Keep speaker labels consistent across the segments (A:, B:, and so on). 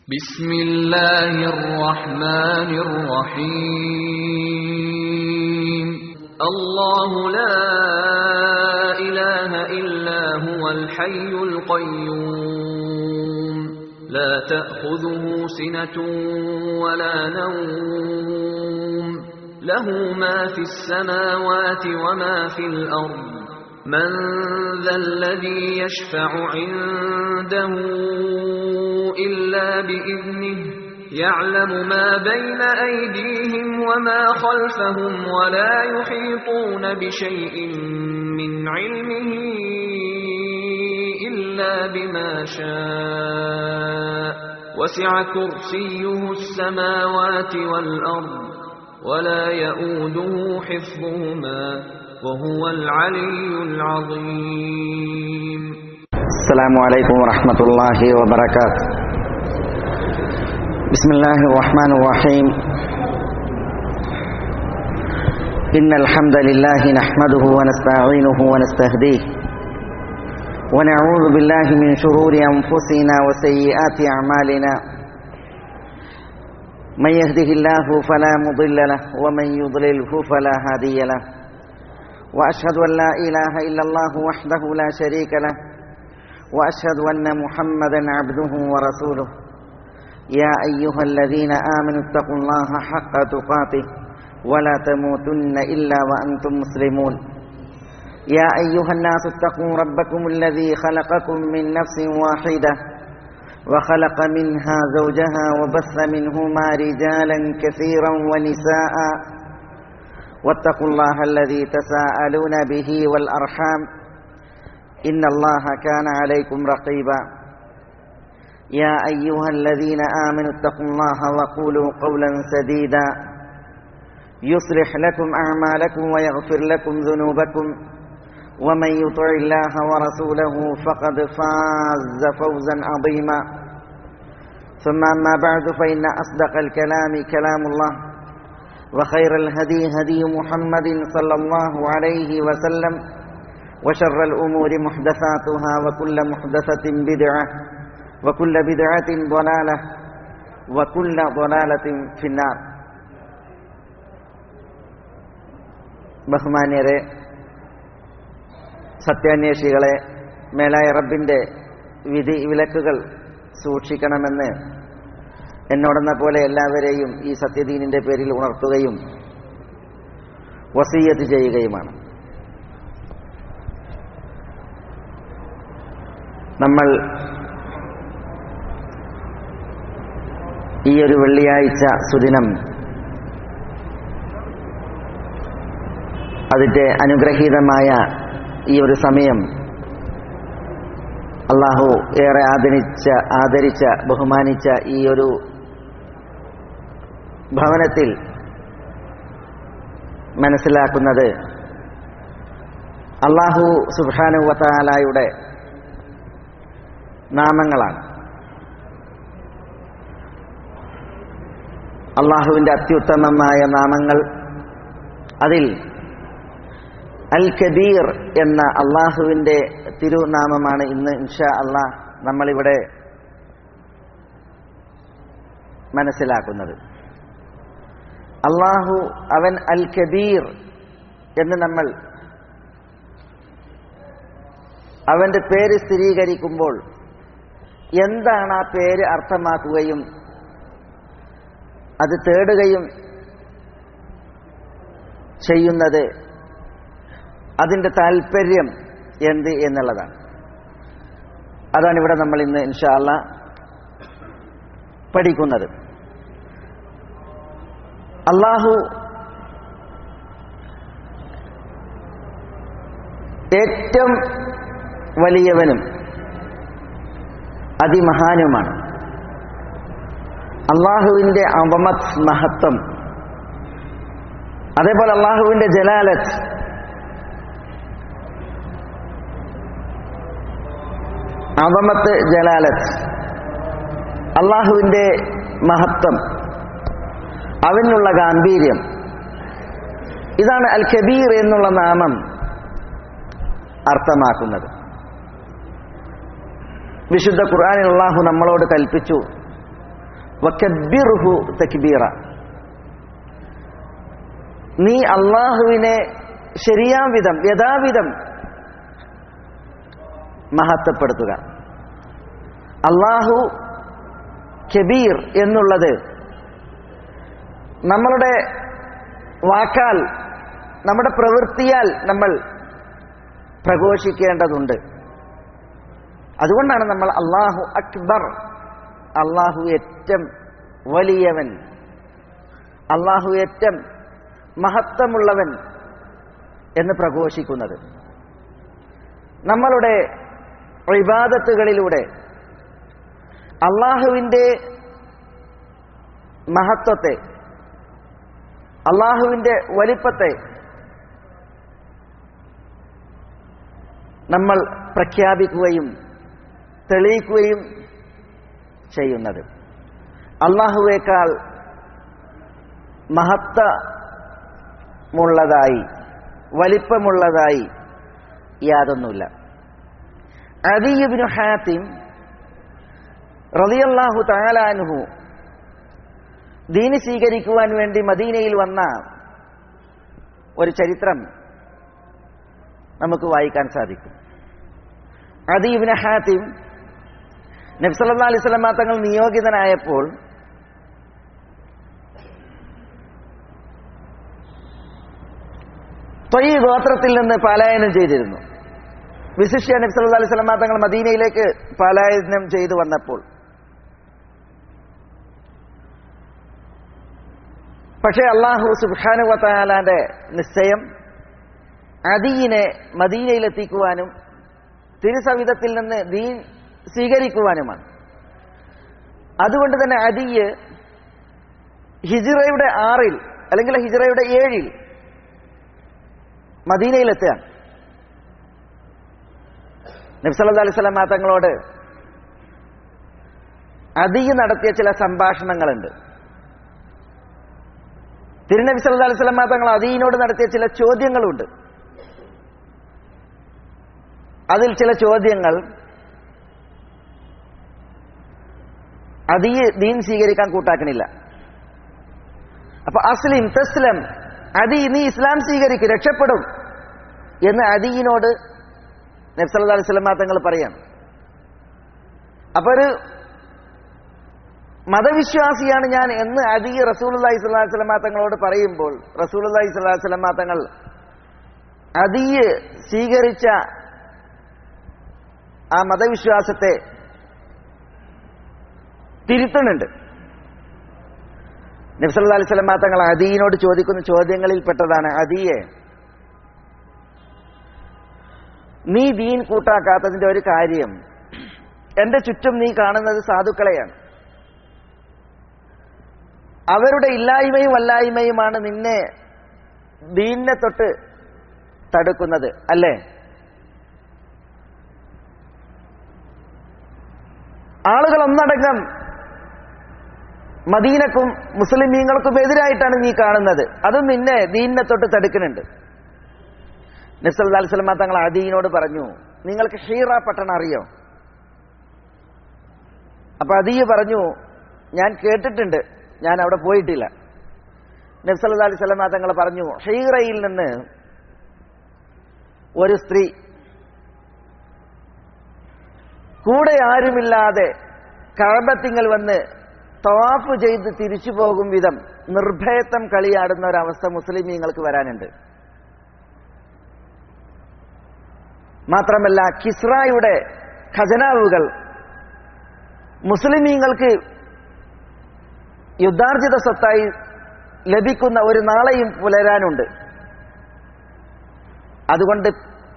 A: بسم الله الرحمن الرحيم الله لا إله إلا هو الحي القيوم لا تأخذه سنة ولا نوم له ما في السماوات وما في الأرض من ذا الذي يشفع عنده إلا بإذنه يعلم ما بين أيديهم وما خلفهم ولا يحيطون بشيء من علمه إلا بما شاء وسع كرسيه السماوات والأرض ولا يؤوده حفظهما وهو العلي العظيم.
B: السلام عليكم ورحمة الله وبركاته. بسم الله الرحمن الرحيم. إن الحمد لله نحمده ونستعينه ونستهديه ونعوذ بالله من شرور أنفسنا وسيئات أعمالنا من يهده الله فلا مضل له ومن يضلله فلا هادي له وأشهد أن لا إله إلا الله وحده لا شريك له وأشهد أن محمدا عبده ورسوله يا أيها الذين آمنوا اتقوا الله حق تقاته ولا تموتن إلا وأنتم مسلمون يا أيها الناس اتقوا ربكم الذي خلقكم من نفس واحدة وخلق منها زوجها وبث منهما رجالا كثيرا ونساء واتقوا الله الذي تساءلون به والأرحام إن الله كان عليكم رقيبا يا أيها الذين آمنوا اتقوا الله وقولوا قولا سديدا يصلح لكم أعمالكم ويغفر لكم ذنوبكم ومن يطع الله ورسوله فقد فاز فوزا عظيما ثم أما بعد فإن أصدق الكلام كلام الله وخير الهدي هدي محمد صلى الله عليه وسلم وشر الأمور محدثاتها وكل محدثة بدعة وكل بدعة ضلالة وكل ضلالة في النار. ബഹുമാന്യരെ, സത്യാന്വേഷികളെ, മേലായ റബ്ബിന്റെ വിധി വിലക്കുകൾ സൂക്ഷിക്കണമെന്ന് എന്നോടെന്ന പോലെ എല്ലാവരെയും ഈ സത്യദീനിന്റെ പേരിൽ ഉണർത്തുകയും വസിയ്യത്ത് ചെയ്യുകയുമാണ്. നമ്മൾ ഈ ഒരു വെള്ളിയാഴ്ച സുദിനം അതിന്റെ അനുഗ്രഹീതമായ ഈ ഒരു സമയം അല്ലാഹു ഏറെ ആദരിച്ച ബഹുമാനിച്ച ഈ ഒരു ഭവനത്തിൽ മനസ്സിലാക്കുന്നത് അല്ലാഹു സുബ്ഹാനഹു വ തആലയുടെ നാമങ്ങളാണ്. അല്ലാഹുവിന്റെ അത്യുത്തമമായ നാമങ്ങൾ, അതിൽ അൽ കബീർ എന്ന അല്ലാഹുവിന്റെ തിരുനാമമാണ് ഇന്ന് ഇൻഷാ അല്ലാഹ് നമ്മളിവിടെ മനസ്സിലാക്കുന്നത്. അല്ലാഹു അവൻ അൽ കബീർ എന്ന് നമ്മൾ അവന്റെ പേര് സ്ഥിരീകരിക്കുമ്പോൾ എന്താണ് ആ പേര് അർത്ഥമാക്കുകയും അത് തേടുകയും ചെയ്യുന്നത്, അതിന്റെ താല്പര്യം എന്ത് എന്നുള്ളതാണ്. അതാണ് ഇവിടെ നമ്മൾ ഇന്ന് ഇൻഷാ അല്ലാഹ് പഠിക്കുന്നത്. അല്ലാഹു ഏറ്റവും വലിയവനും അതിമഹാനുമാണ്. അല്ലാഹുവിന്റെ അളമത്ത്, മഹത്വം, അതേപോലെ അല്ലാഹുവിന്റെ ജലാലത്ത്, അളമത്ത്, ജലാലത്ത്, അല്ലാഹുവിന്റെ മഹത്വം, അവനുള്ള ഗാംഭീര്യം, ഇതാണ് അൽ കബീർ എന്നുള്ള നാമം അർത്ഥമാക്കുന്നത്. വിശുദ്ധ ഖുർആനിൽ അല്ലാഹു നമ്മളോട് കൽപ്പിച്ചു, വകബ്ബിർഹു തക്ബീറ, നീ അള്ളാഹുവിനെ ശരിയാവിധം യഥാവിധം മഹത്വപ്പെടുത്തുക. അള്ളാഹു കബീർ എന്നുള്ളത് നമ്മളുടെ വാക്കാൽ നമ്മുടെ പ്രവൃത്തിയാൽ നമ്മൾ പ്രഘോഷിക്കേണ്ടതുണ്ട്. അതുകൊണ്ടാണ് നമ്മൾ അല്ലാഹു അക്ബർ, അല്ലാഹു ഏറ്റവും വലിയവൻ, അല്ലാഹു ഏറ്റവും മഹത്വമുള്ളവൻ എന്ന് പ്രഘോഷിക്കുന്നത്. നമ്മളുടെ ഇബാദത്തുകളിലൂടെ അല്ലാഹുവിൻ്റെ മഹത്വത്തെ, അല്ലാഹുവിൻ്റെ വലിപ്പത്തെ നമ്മൾ പ്രഖ്യാപിക്കുകയും തെളിയിക്കുകയും ചെയ്യുന്നത്. അല്ലാഹുവേക്കാൾ മഹത്വമുള്ളതായി വലിപ്പമുള്ളതായി യാതൊന്നുമില്ല. അദി ഇബ്നു ഹാത്തിം റളിയല്ലാഹു തആല അൻഹു ദീൻ സ്വീകരിക്കുവാൻ വേണ്ടി മദീനയിൽ വന്ന ഒരു ചരിത്രം നമുക്ക് വായിക്കാൻ സാധിക്കും. അദി ഇബ്നു ഹാത്തിം നബി സല്ലല്ലാഹു അലൈഹി വസല്ലം തങ്ങൾ നിയോഗിതനായപ്പോൾ ത്വയ് ഗോത്രത്തിൽ നിന്ന് പലായനം ചെയ്തിരുന്നു. വിശിഷ്യ നബി സല്ലല്ലാഹു അലൈഹി വസല്ലം തങ്ങൾ മദീനയിലേക്ക് പലായനം ചെയ്തു വന്നപ്പോൾ, പക്ഷേ അല്ലാഹു സുബ്ഹാനഹു വ തആലയുടെ നിശ്ചയം അദിയിനെ മദീനയിലെത്തിക്കുവാനും തിരുസവിധത്തിൽ നിന്ന് ദീൻ സ്വീകരിക്കുവാനുമാണ്. അതുകൊണ്ട് തന്നെ അദിയ് ഹിജ്റയുടെ 6 അല്ലെങ്കിൽ ഹിജ്റയുടെ 7 മദീനയിലെത്തുകയാണ്. നബി സല്ലല്ലാഹു അലൈഹി വസല്ലം തങ്ങളോട് അദിയ് നടത്തിയ ചില സംഭാഷണങ്ങളുണ്ട്. തിരുനബി സല്ലല്ലാഹു അലൈഹി വസല്ലം തങ്ങൾ അദിയിനോട് നടത്തിയ ചില ചോദ്യങ്ങളുണ്ട്. അതിൽ ചില ചോദ്യങ്ങൾ അദിയ് ദീൻ സ്വീകരിക്കാൻ കൂട്ടാക്കണില്ല. അപ്പൊ അസ്ലിം തസ്ലം, അദി നീ ഇസ്ലാം സ്വീകരിക്കും, രക്ഷപ്പെടും എന്ന് അദിയിനോട് നബി സല്ലല്ലാഹു അലൈഹി വസല്ലം തങ്ങൾ പറയാണ്. അപ്പൊ ഒരു മതവിശ്വാസിയാണ് ഞാൻ എന്ന് അദി റസൂലുള്ളാഹി സ്വല്ലല്ലാഹു അലൈഹി വസല്ലം തങ്ങളോട് പറയുമ്പോൾ റസൂലുള്ളാഹി സ്വല്ലല്ലാഹു അലൈഹി വസല്ലം തങ്ങൾ അദിയ് സ്വീകരിച്ച ആ മതവിശ്വാസത്തെ തിരുത്തുന്നുണ്ട്. നബി സല്ലല്ലാഹു അലൈഹി വസല്ലം തങ്ങൾ അദിയിനോട് ചോദിക്കുന്ന ചോദ്യങ്ങളിൽ പെട്ടതാണ്, അദിയെ നീ ദീൻ കൂട്ടാക്കാത്തതിന്റെ ഒരു കാര്യം, എന്റെ ചുറ്റും നീ കാണുന്നത് സാധുക്കളെയാണ്. അവരുടെ ഇല്ലായ്മയും വല്ലായ്മയുമാണ് നിന്നെ ദീനിനെ തൊട്ട് തടുക്കുന്നത്, അല്ലേ? ആളുകൾ ഒന്നടങ്കം മദീനക്കും മുസ്ലിമീങ്ങൾക്കും എതിരായിട്ടാണ് നീ കാണുന്നത്, അതും നിന്നെ ദീനിനെ തൊട്ട് തടുക്കുന്നുണ്ട്. നബി സല്ലല്ലാഹു അലൈഹി വസല്ലം തങ്ങൾ അദീനോട് പറഞ്ഞു, നിങ്ങൾക്ക് ഹീറ പട്ടണം അറിയോ? അപ്പൊ അദീ പറഞ്ഞു, ഞാൻ കേട്ടിട്ടുണ്ട്, ഞാൻ അവിടെ പോയിട്ടില്ല. നബി സല്ലല്ലാഹു അലൈഹി വസല്ലം തങ്ങൾ പറഞ്ഞു, ഹീറയിൽ നിന്ന് ഒരു സ്ത്രീ കൂടെ ആരുമില്ലാതെ കഅബത്തിങ്കൽ വന്ന് തവാഫ് ചെയ്ത് തിരിച്ചു പോകും വിധം നിർഭയത്വം കളിയാടുന്ന ഒരവസ്ഥ മുസ്ലിമീങ്ങൾക്ക് വരാനുണ്ട്. മാത്രമല്ല കിസ്റായുടെ ഖജനാവുകൾ മുസ്ലിമീങ്ങൾക്ക് യുദ്ധാർജിത സ്വത്തായി ലഭിക്കുന്ന ഒരു നാളെയും പുലരാനുണ്ട്. അതുകൊണ്ട്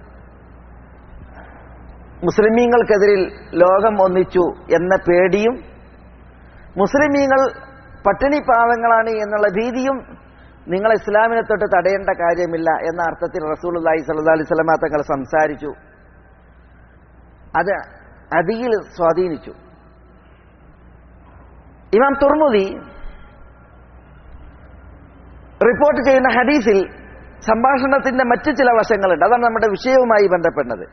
B: മുസ്ലിമീങ്ങൾക്കെതിരിൽ ലോകം ഒന്നിച്ചു എന്ന പേടിയും മുസ്ലിമീങ്ങൾ പട്ടിണി പാവങ്ങളാണ് എന്നുള്ള ഭീതിയും നിങ്ങൾ ഇസ്ലാമിനെ തൊട്ട് തടയേണ്ട കാര്യമില്ല എന്ന അർത്ഥത്തിൽ റസൂലുള്ളാഹി സ്വല്ലല്ലാഹു അലൈഹി വസല്ലം തങ്ങൾ സംസാരിച്ചു. അത് അദിയിൽ സ്വാധീനിച്ചു. ഇമാം തുർമുദി റിപ്പോർട്ട് ചെയ്യുന്ന ഹദീസിൽ സംഭാഷണത്തിന്റെ മറ്റു ചില വശങ്ങളുണ്ട്. അതാണ് നമ്മുടെ വിഷയവുമായി ബന്ധപ്പെടുന്നത്.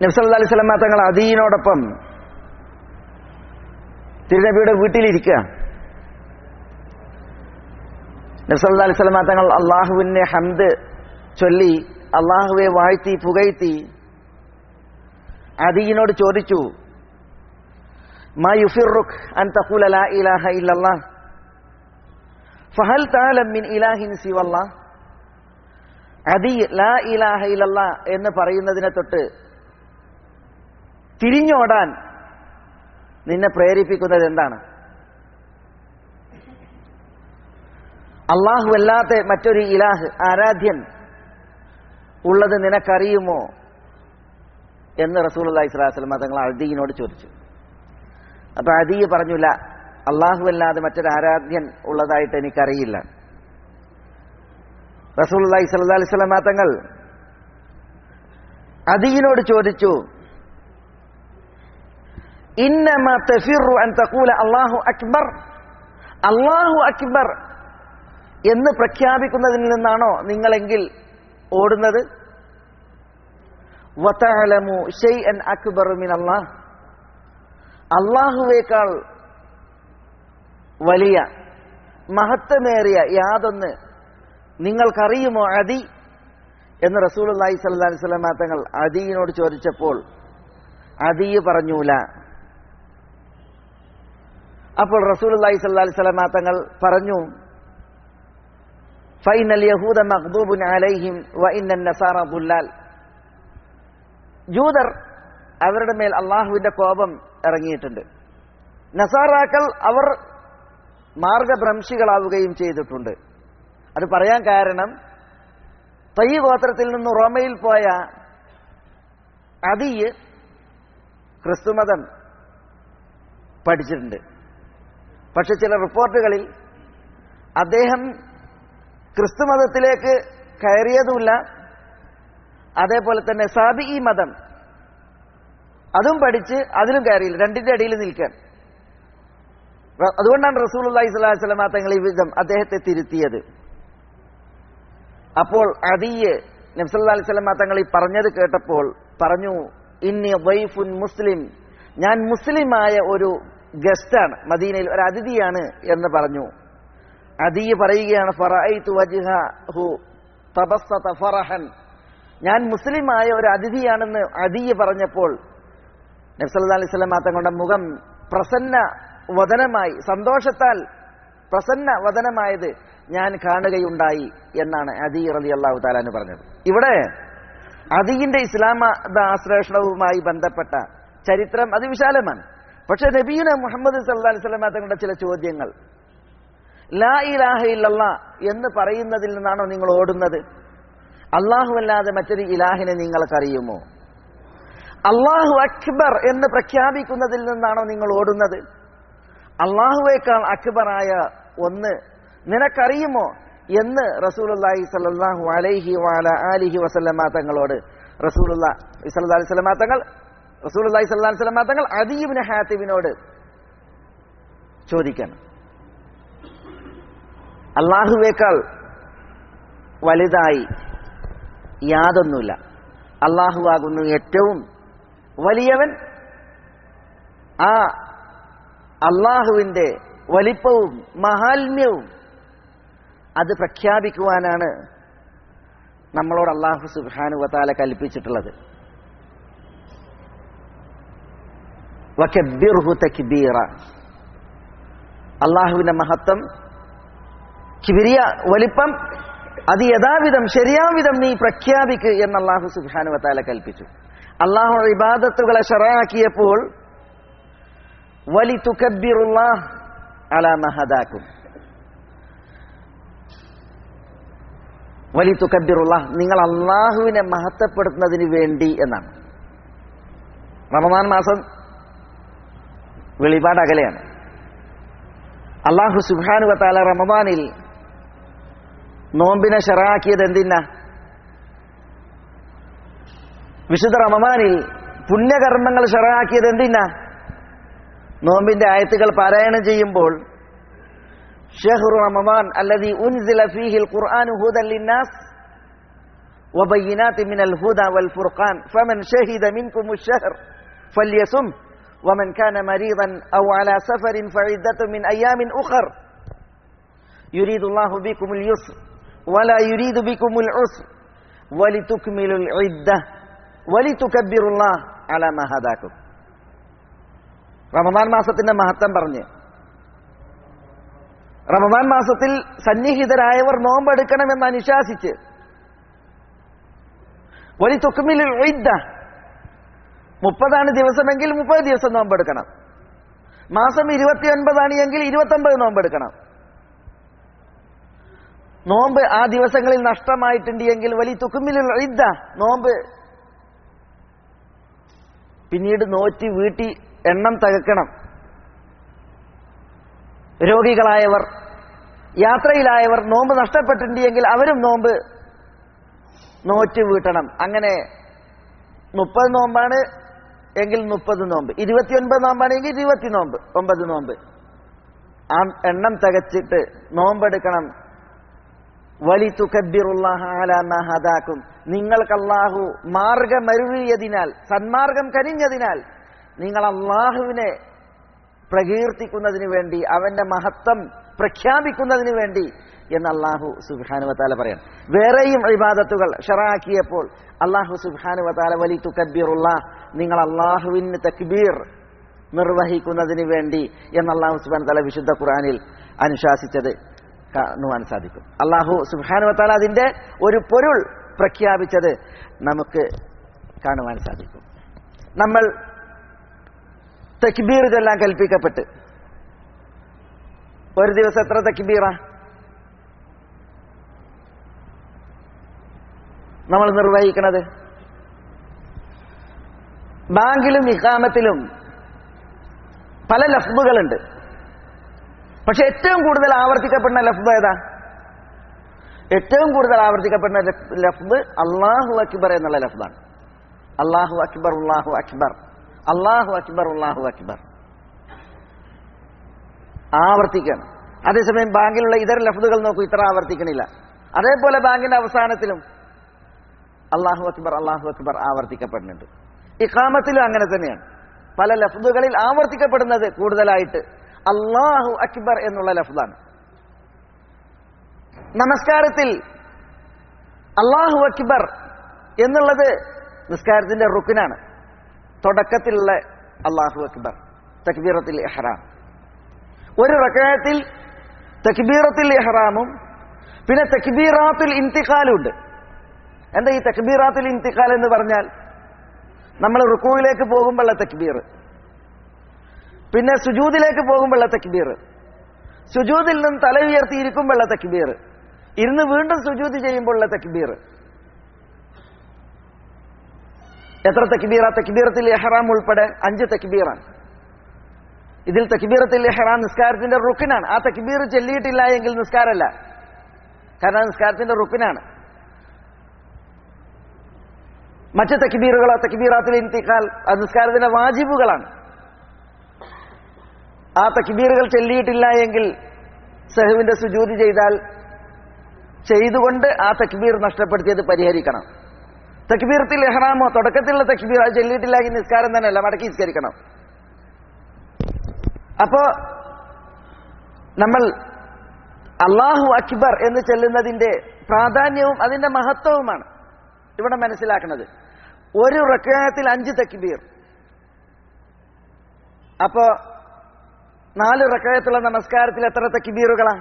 B: നബി സല്ലല്ലാഹു അലൈഹി വസല്ലം തങ്ങൾ അദീനോടൊപ്പം തിരുനബിയുടെ വീട്ടിലിരിക്കുക. നബി സല്ലല്ലാഹു അലൈഹി വസല്ലം തങ്ങൾ അള്ളാഹുവിനെ ഹംദ് ചൊല്ലി അള്ളാഹുവെ വാഴ്ത്തി പുകഴ്ത്തി അദീനോട് ചോദിച്ചു, മാ യുഫിറുക് അൻ തഖൂല ലാ ഇലാഹ ഇല്ലല്ലാഹ് ഫഹൽ തഅലം മിൻ ഇലാഹിൻ സിവല്ലാഹ്. അദി ലാ ഇലാഹ ഇല്ലല്ലാഹ് എന്ന് പറയുന്നതിനെ തൊട്ട് തിരിഞ്ഞോടാൻ നിന്നെ പ്രേരിപ്പിക്കുന്നത് എന്താണ്? അള്ളാഹു അല്ലാത്ത മറ്റൊരു ഇലാഹ് ആരാധ്യൻ ഉള്ളത് നിനക്കറിയുമോ എന്ന് റസൂലുള്ളാഹി സ്വല്ലല്ലാഹു അലൈഹി വസല്ലം തങ്ങൾ അദീനോട് ചോദിച്ചു. അപ്പൊ അദീ പറഞ്ഞില്ല, അള്ളാഹു അല്ലാതെ മറ്റൊരു ആരാധ്യൻ ഉള്ളതായിട്ട് എനിക്കറിയില്ല. റസൂലുള്ളാഹി സ്വല്ലല്ലാഹു അലൈഹി വസല്ലം തങ്ങൾ അദീനോട് ചോദിച്ചു, ഇന്നമാ തഫിറു അൻ തഖൂല അല്ലാഹു അക്ബർ, അല്ലാഹു അക്ബർ എന്ന് പ്രഖ്യാപിക്കുന്നതിൽ നിന്നാണോ നിങ്ങളെങ്കിൽ ഓടുന്നത്? വതഅലമു ശൈഅൻ അക്ബർ മിൻ അല്ലാഹ്, അല്ലാഹുവേക്കാൾ വലിയ മഹത്വമേറിയ യാതൊന്ന് നിങ്ങൾക്കറിയുമോ അദി എന്ന് റസൂലുള്ളാഹി സ്വല്ലല്ലാഹു അലൈഹി വസല്ലം തങ്ങൾ അദീനോട് ചോദിച്ചപ്പോൾ അദീ പറഞ്ഞൂല. അപ്പോൾ റസൂലുള്ളാഹി സ്വല്ലല്ലാഹു അലൈഹി വസല്ലം തങ്ങൾ പറഞ്ഞു, ഫൈനൽ യഹൂദ മഗ്ദൂബുൻ അലൈഹിം വഇന്നൻ നസാറ ദുല്ലാൽ. ജൂതർ അവരുടെ മേൽ അള്ളാഹുവിന്റെ കോപം ഇറങ്ങിയിട്ടുണ്ട്. നസാറാക്കൾ അവർ മാർഗഭ്രംശികളാവുകയും ചെയ്തിട്ടുണ്ട്. അത് പറയാൻ കാരണം തയ്യ് ഗോത്രത്തിൽ നിന്ന് റോമയിൽ പോയ അദീ ക്രിസ്തുമതം പഠിച്ചിട്ടുണ്ട്. പക്ഷെ ചില റിപ്പോർട്ടുകളിൽ അദ്ദേഹം ക്രിസ്തുമതത്തിലേക്ക് കയറിയതുമില്ല, അതേപോലെ തന്നെ സാബിഈ മതം അതും പഠിച്ച് അതിലും കയറിയില്ല, രണ്ടിന്റെ ഇടയിൽ നിൽക്കാൻ. അതുകൊണ്ടാണ് റസൂലുള്ളാഹി സ്വല്ലല്ലാഹു അലൈഹി വസല്ലം തങ്ങൾ ഈ വിധം അദ്ദേഹത്തെ തിരുത്തിയത്. അപ്പോൾ അദീ നബി സല്ലല്ലാഹു അലൈഹി വസല്ലം തങ്ങൾ ഈ പറഞ്ഞത് കേട്ടപ്പോൾ പറഞ്ഞു, ഇന്നി ദൈഫുൻ മുസ്ലിം, ഞാൻ മുസ്ലിമായ ഒരു ഗസ്റ്റാണ്, മദീനയിൽ ഒരു അതിഥിയാണ് എന്ന് പറഞ്ഞു. അദീ പറയുകയാണ്, ഫറഅയ്തു വജ്ഹഹു തബസ്സത ഫറഹൻ, ഞാൻ മുസ്ലിമായ ഒരു അതിഥിയാണെന്ന് അദീ പറഞ്ഞപ്പോൾ നബി സല്ലല്ലാഹു അലൈഹി വസല്ലം തങ്ങളുടെ മുഖം പ്രസന്ന വദനമായി, സന്തോഷത്താൽ പ്രസന്ന വദനമായത് ഞാൻ കാണുകയുണ്ടായി എന്നാണ് അദീ റളിയല്ലാഹു തആല അൻഹു പറഞ്ഞത്. ഇവിടെ അദീന്റെ ഇസ്ലാമാശ്ലേഷണവുമായി ബന്ധപ്പെട്ട ചരിത്രം അതിവിശാലമാണ്. പക്ഷെ നബിയുന മുഹമ്മദ് സല്ലല്ലാഹു അലൈഹി വസല്ലം തങ്ങളുടെ ചില ചോദ്യങ്ങൾ, ലാ ഇലാഹ ഇല്ലല്ലാഹ് എന്ന് പറയുന്നതിൽ നിന്നാണോ നിങ്ങൾ ഓടുന്നത്? അല്ലാഹു അല്ലാതെ മറ്റൊരു ഇലാഹിനെ നിങ്ങൾക്കറിയുമോ? അല്ലാഹു അക്ബർ എന്ന് പ്രഖ്യാപിക്കുന്നതിൽ നിന്നാണോ നിങ്ങൾ ഓടുന്നത്? അല്ലാഹുവേക്കാൾ അക്ബറായ ഒന്ന് നിനക്കറിയുമോ എന്ന് റസൂലുള്ളാഹി സ്വല്ലല്ലാഹു അലൈഹി വഅലാ ആലിഹി വസല്ലമ തങ്ങളോട് റസൂലുള്ളാഹി സ്വല്ലല്ലാഹു അലൈഹി വസല്ലം തങ്ങൾ അദീ ഇബ്നു ഹാത്തിബിനോട് ചോദിക്കണം. അല്ലാഹുവേക്കാൾ വലുതായി യാതൊന്നുമില്ല, അല്ലാഹുവാകുന്നു ഏറ്റവും വലിയവൻ. ആ അല്ലാഹുവിന്റെ വലിപ്പവും മഹാത്മ്യവും അത് പ്രഖ്യാപിക്കുവാനാണ് നമ്മളോട് അല്ലാഹു സുബ്ഹാനഹു വ തആല കൽപ്പിച്ചിട്ടുള്ളത്. വകബ്ബിർഹു തക്ബീറ, അല്ലാഹുവിന്റെ മഹത്വം, കിബിരിയ, വലിപ്പം അത് യഥാവിധം ശരിയാവിധം നീ പ്രഖ്യാപിക്കുക എന്ന് അല്ലാഹു സുബ്ഹാനഹു വ തആല കൽപ്പിച്ചു. അല്ലാഹു ഇബാദത്തുകളെ ശറഅക്കിയപ്പോൾ വലിതുകബ്ബിറുല്ലാഹ് അലാ മാ ഹദാകും, വലിതുകബ്ബിറുല്ലാഹ് നിങ്ങൾ അല്ലാഹുവിനെ മഹത്വപ്പെടുത്തുന്നതിന് വേണ്ടി എന്നാണ്. റമദാൻ മാസം വെളിപാട് അകലെയാണ്. അല്ലാഹു സുബ്ഹാനഹു വ തആല റമദാനിൽ നോമ്പിനെ ശറഅക്കിയത് എന്തിനാ? വിശുദ്ധ റമദാനിൽ പുണ്യകർമ്മങ്ങൾ ശറഅക്കിയത് എന്തിനാ? നോമ്പിന്റെ ആയത്തുകൾ പാരായണം ചെയ്യുമ്പോൾ ഷഹ്റു റമദാൻ അല്ലദീ ഉൻസില ഫീഹിൽ ഖുർആനു ഹുദൻ ലിന്നാസ് وبينات من الهدى والفرقان فمن شهد منكم الشهر فليصم ومن كان مريضا أو على سفر فعدة من أيام أخر يريد الله بكم اليسر ولا يريد بكم العسر ولتكملوا العدة ولتكبروا الله على ما هداكم. റമദാൻ മാസത്തിന്റെ മഹത്വം പറഞ്ഞ് റമദാൻ മാസത്തിൽ സന്നിഹിതരായവർ നോമ്പെടുക്കണമെന്ന് അനുശാസിച്ച് വലിതുക്മിലുൽ ഇദ്ദ 30 ദിവസമെങ്കിൽ 30 ദിവസം നോമ്പെടുക്കണം. മാസം 29 എങ്കിൽ 29 നോമ്പെടുക്കണം. നോമ്പ് ആ ദിവസങ്ങളിൽ നഷ്ടമായിട്ടുണ്ട് എങ്കിൽ വലിതുക്മിലുൽ ഇദ്ദ നോമ്പ് പിന്നീട് നോറ്റി വീട്ടി എണ്ണം തകക്കണം. രോഗികളായവർ യാത്രയിലായവർ നോമ്പ് നഷ്ടപ്പെട്ടിട്ടുണ്ട് എങ്കിൽ അവരും നോമ്പ് നോറ്റ് വീട്ടണം. അങ്ങനെ 30 നോമ്പാണ് എങ്കിൽ 30 നോമ്പ്, 29 നോമ്പാണെങ്കിൽ 29 നോമ്പ് ആ എണ്ണം തികച്ചിട്ട് നോമ്പെടുക്കണം. വലിതുകബ്ബിറുല്ലാഹ അലാ മാ ഹദാകും, നിങ്ങൾക്ക് അല്ലാഹു മാർഗമരുളിയതിനാൽ, സന്മാർഗം കനിഞ്ഞതിനാൽ നിങ്ങൾ അല്ലാഹുവിനെ പ്രകീർത്തിക്കുന്നതിന് വേണ്ടി, അവന്റെ മഹത്വം പ്രഖ്യാപിക്കുന്നതിന് വേണ്ടി എന്ന് അല്ലാഹു സുബ്ഹാനഹു വ തആല പറയാണ്. വേറെയും ഇബാദത്തുകൾ ശറഅക്കിയപ്പോൾ അല്ലാഹു സുബ്ഹാനഹു വ തആല വലിതുകബ്ബിറുല്ലാഹ, നിങ്ങൾ അല്ലാഹുവിന് തക്ബീർ നിർവഹിക്കുന്നതിന് വേണ്ടി എന്ന് അല്ലാഹു സുബ്ഹാനഹു വ തആല വിശുദ്ധ ഖുർആനിൽ അനുശാസിച്ചത് കാണുവാൻ സാധിക്കും. അല്ലാഹു സുബ്ഹാനഹു വ തആല അതിന്റെ ഒരു പൊരുൾ പ്രഖ്യാപിച്ചത് നമുക്ക് കാണുവാൻ സാധിക്കും. നമ്മൾ തക്ബീർ ചൊല്ലാൻ കൽപ്പിക്കപ്പെട്ട് ഒരു ദിവസം എത്ര തക്ബീറാ നമ്മൾ നിർവഹിക്കുന്നത്? ബാങ്കിലും ഇഖാമത്തിലും പല ലഫ്ദുകളുണ്ട്. പക്ഷെ ഏറ്റവും കൂടുതൽ ആവർത്തിക്കപ്പെടുന്ന ലഫ്ദ് ഏതാ? ഏറ്റവും കൂടുതൽ ആവർത്തിക്കപ്പെടുന്ന ലഫ്ദ് അല്ലാഹു അക്ബർ എന്നുള്ള ലഫ്ദാണ്. അല്ലാഹു അക്ബർ, അല്ലാഹു അക്ബർ, അല്ലാഹു അക്ബർ, അല്ലാഹു അക്ബർ ആവർത്തിക്കണം. അതേസമയം ബാങ്കിലുള്ള ഇതര ലഫ്ദുകൾ നോക്കൂ, ഇത്ര ആവർത്തിക്കണില്ല. അതേപോലെ ബാങ്കിന്റെ അവസാനത്തിലും അല്ലാഹു അക്ബർ, അല്ലാഹു അക്ബർ ആവർത്തിക്കപ്പെടുന്നുണ്ട്. ഇഖാമത്തിലും അങ്ങനെ തന്നെയാണ്. പല ലഫ്ദുകളിൽ ആവർത്തിക്കപ്പെടുന്നത് കൂടുതലായിട്ട് അല്ലാഹു അക്ബർ എന്നുള്ള ലഫ്ദാണ്. നമസ്കാരത്തിൽ അല്ലാഹു അക്ബർ എന്നുള്ളത് നിസ്കാരത്തിന്റെ റുക്നാണ്. തുടക്കത്തിലുള്ള അല്ലാഹു അക്ബർ തക്ബീറത്തുൽ ഇഹ്റാം. ഒരു റക്അത്തിൽ തക്ബീറത്തുൽ ഇഹ്റാമും പിന്നെ തക്ബീറാത്തുൽ ഇന്തിഖാലും ഉണ്ട്. എന്താ ഈ തക്ബീറാത്തുൽ ഇന്തിഖാൽ എന്ന് പറഞ്ഞാൽ? നമ്മൾ റുക്കൂയിലേക്ക് പോകുമ്പോഴുള്ള തക്ബീർ, പിന്നെ സുജൂദിലേക്ക് പോകുമ്പോഴുള്ള തക്ബീർ, സുജൂദിൽ നിന്ന് തല ഉയർത്തി ഇരിക്കുമ്പോഴുള്ള തക്ബീർ, ഇരുന്ന് വീണ്ടും സുജൂദ് ചെയ്യുമ്പോഴുള്ള തക്ബീർ. എത്ര തക്ബീറ? തക്ബീറത്തുൽ ഇഹ്റാം ഉൾപ്പെടെ 5 തക്ബീറാണ്. ഇതിൽ തക്ബീറത്തുൽ ഇഹ്റാം നിസ്കാരത്തിന്റെ റുക്നാണ്. ആ തക്ബീർ ചൊല്ലിയിട്ടില്ല എങ്കിൽ നിസ്കാരമല്ല, കാരണം നിസ്കാരത്തിന്റെ റുക്നാണ്. മറ്റ് തക്ബീറുകളോ തക്ബീറാത്തുൽ ഇന്തിഖാൽ അത് നിസ്കാരത്തിന്റെ വാജിബുകളാണ്. ആ തക്ബീറുകൾ ചൊല്ലിയിട്ടില്ല എങ്കിൽ സഹ്വിന്റെ സുജൂദ് ചെയ്തുകൊണ്ട് ആ തക്ബീർ നഷ്ടപ്പെടുത്തിയത് പരിഹരിക്കണം. തക്ബീറത്തുൽ ഇഹ്റാമോ തുടക്കത്തിലുള്ള തക്ബീർ അത് ചൊല്ലിയിട്ടില്ല എങ്കിൽ നിസ്കാരം തന്നെയല്ല, മടക്കി നിസ്കരിക്കണം. അപ്പോ നമ്മൾ അല്ലാഹു അക്ബർ എന്ന് ചൊല്ലുന്നതിന്റെ പ്രാധാന്യവും അതിന്റെ മഹത്വവുമാണ് ഇവിടെ മനസ്സിലാക്കുന്നത്. ഒരു റക്അത്തിൽ 5 തക്ബീർ. അപ്പോ 4 റക്അത്തുള്ള നമസ്കാരത്തിൽ എത്ര തക്ബീറുകളാ?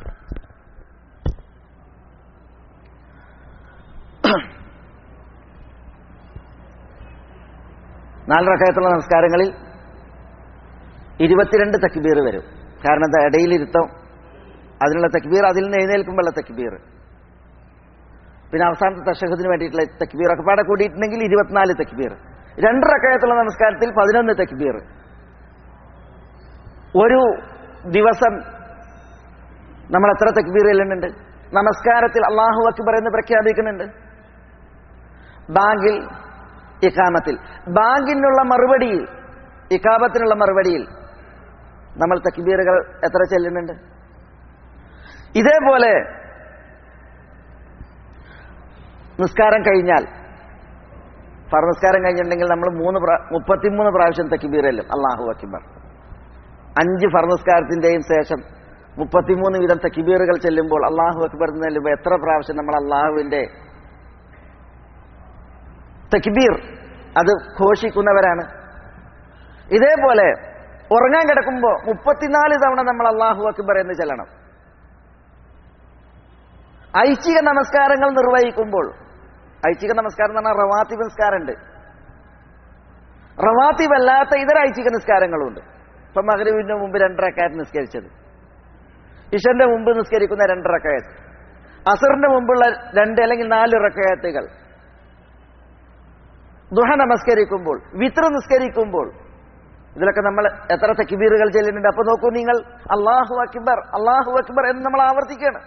B: 4 റക്അത്തുള്ള നമസ്കാരങ്ങളിൽ 22 തക്ബീർ വരും. കാരണം എന്താ? ഇടയിലിരുത്തം, അതിനുള്ള തക്ബീർ, അതിൽ നിന്ന് എഴുന്നേൽക്കുമ്പോഴുള്ള തക്ബീർ, പിന്നെ അവസാനത്തെ തശഹുദിന് വേണ്ടിയിട്ടുള്ള തക്ബീർ ഒക്കെ പാടെ കൂടിയിട്ടുണ്ടെങ്കിൽ 24 തക്ബീർ. 2 റക്അത്തുള്ള നമസ്കാരത്തിൽ 11 തക്ബീർ. ഒരു ദിവസം നമ്മൾ എത്ര തക്ബീർ ചെല്ലുന്നുണ്ട്? നമസ്കാരത്തിൽ അല്ലാഹു അക്ബർ എന്ന് പ്രഖ്യാപിക്കുന്നുണ്ട്. ബാങ്കിൽ, ഇഖാമത്തിൽ. ബാങ്കിനുള്ള മറുപടിയിൽ, ഇഖാമത്തിനുള്ള മറുപടിയിൽ നമ്മൾ തക്ബീറുകൾ എത്ര ചെല്ലുന്നുണ്ട്? ഇതേപോലെ നിസ്കാരം കഴിഞ്ഞാൽ, ഫർദ് നിസ്കാരം കഴിഞ്ഞിട്ടുണ്ടെങ്കിൽ നമ്മൾ 33 പ്രാവശ്യം തക്ബീർ ചെല്ലും, അല്ലാഹു അക്ബർ. 5 ഫർദ് നിസ്കാരത്തിന്റെയും ശേഷം 33 വീതം തക്ബീറുകൾ ചെല്ലുമ്പോൾ, അല്ലാഹു അക്ബർ എന്ന് ചെല്ലുമ്പോൾ എത്ര പ്രാവശ്യം നമ്മൾ അല്ലാഹുവിന്റെ തക്ബീർ അത് ഘോഷിക്കുന്നവരാണ്. ഇതേപോലെ ഉറങ്ങാൻ കിടക്കുമ്പോൾ 34 തവണ നമ്മൾ അല്ലാഹു അക്ബർ എന്ന് ചെല്ലണം. ഐച്ഛിക നമസ്കാരങ്ങൾ നിർവഹിക്കുമ്പോൾ, ഐച്ഛിക നമസ്കാരം എന്ന് പറഞ്ഞാൽ റവാത്തിബ് നിസ്കാരമുണ്ട്, റവാത്തിബ് അല്ലാത്ത ഇതര ഐച്ഛിക നിസ്കാരങ്ങളുണ്ട്. ഇപ്പൊ മഗ്രിബിന്റെ മുമ്പ് 2 റക്അത്ത് നിസ്കരിച്ചത്, ഇശന്റെ മുമ്പ് നിസ്കരിക്കുന്ന 2 റക്അത്ത്, അസറിന്റെ മുമ്പുള്ള 2 അല്ലെങ്കിൽ 4 റക്അത്തുകൾ, ദുഹ നമസ്കരിക്കുമ്പോൾ, വിത്ർ നിസ്കരിക്കുമ്പോൾ, ഇതിലൊക്കെ നമ്മൾ എത്ര തക്ബീറുകൾ ചെല്ലുന്നുണ്ട്. അപ്പൊ നോക്കൂ നിങ്ങൾ, അല്ലാഹു അക്ബർ അല്ലാഹു അക്ബർ എന്ന് നമ്മൾ ആവർത്തിക്കുകയാണ്.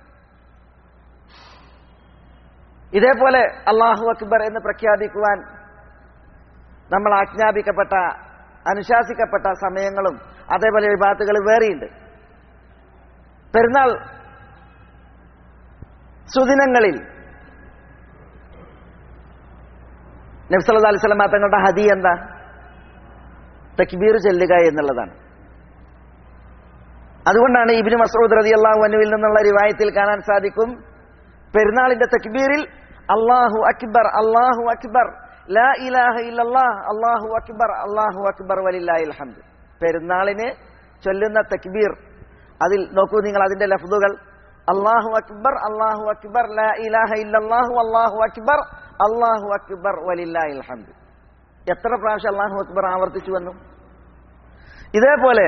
B: ഇതേപോലെ അല്ലാഹു അക്ബർ എന്ന് പ്രഖ്യാപിക്കുവാൻ നമ്മൾ ആജ്ഞാപിക്കപ്പെട്ട, അനുശാസിക്കപ്പെട്ട സമയങ്ങളും അതേപോലെ ഇബാദത്തുകൾ വേറെയുണ്ട്. പെരുന്നാൾ സുദിനങ്ങളിൽ നബി സല്ലല്ലാഹു അലൈഹി വസല്ലം തങ്ങളുടെ ഹദി എന്താ? തക്ബീർ ചൊല്ലുക എന്നുള്ളതാണ്. അതുകൊണ്ടാണ് ഇബ്നു മസ്ഊദ് റളിയല്ലാഹു അൻഹുവിൽ നിന്നുള്ള റിവായത്തിൽ കാണാൻ സാധിക്കും, പെരുന്നാളിന്റെ തക്ബീറിൽ അല്ലാഹു അക്ബർ അല്ലാഹു അക്ബർ ലാ ഇലാഹ ഇല്ലല്ലാഹ് അല്ലാഹു അക്ബർ വലില്ലാഹിൽ ഹംദ്. പെരുന്നാളിന് ചൊല്ലുന്ന തക്ബീർ, അതിൽ നോക്കൂ നിങ്ങൾ അതിന്റെ ലഫ്ദുകൾ, അല്ലാഹു അക്ബർ ലാ ഇലാഹ ഇല്ലല്ലാഹു അല്ലാഹു അക്ബർ വലില്ലാഹിൽ ഹംദ്. എത്ര പ്രാവശ്യം അല്ലാഹു അക്ബർ ആവർത്തിച്ചു വന്നു. ഇതേപോലെ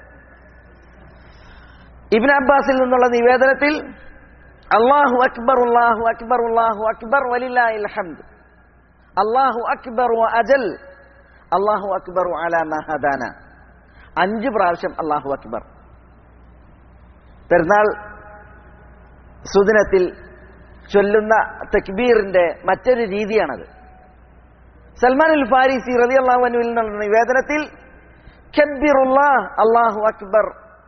B: ഇബ്നു അബ്ബാസിൽ നിന്നുള്ള നിവേദനത്തിൽ അല്ലാഹു അക്ബർ അല്ലാഹു അക്ബർ അല്ലാഹു അക്ബർ വലില്ലാഹിൽ ഹംദ്, അല്ലാഹു അക്ബർ വ അജൽ, അല്ലാഹു അക്ബർ അലാ മാ ഹദാന. 5 പ്രാവശ്യം അല്ലാഹു അക്ബർ. പെരുന്നാൾ സുദിനത്തിൽ ചൊല്ലുന്ന തക്ബീറിന്റെ മറ്റൊരു രീതിയാണത്. സൽമാനുൽ ഫാരിസി റളിയല്ലാഹു അൻഹുവിൽ നിന്നുള്ള നിവേദനത്തിൽ കബ്ബിറുല്ലാഹ് അല്ലാഹു അക്ബർ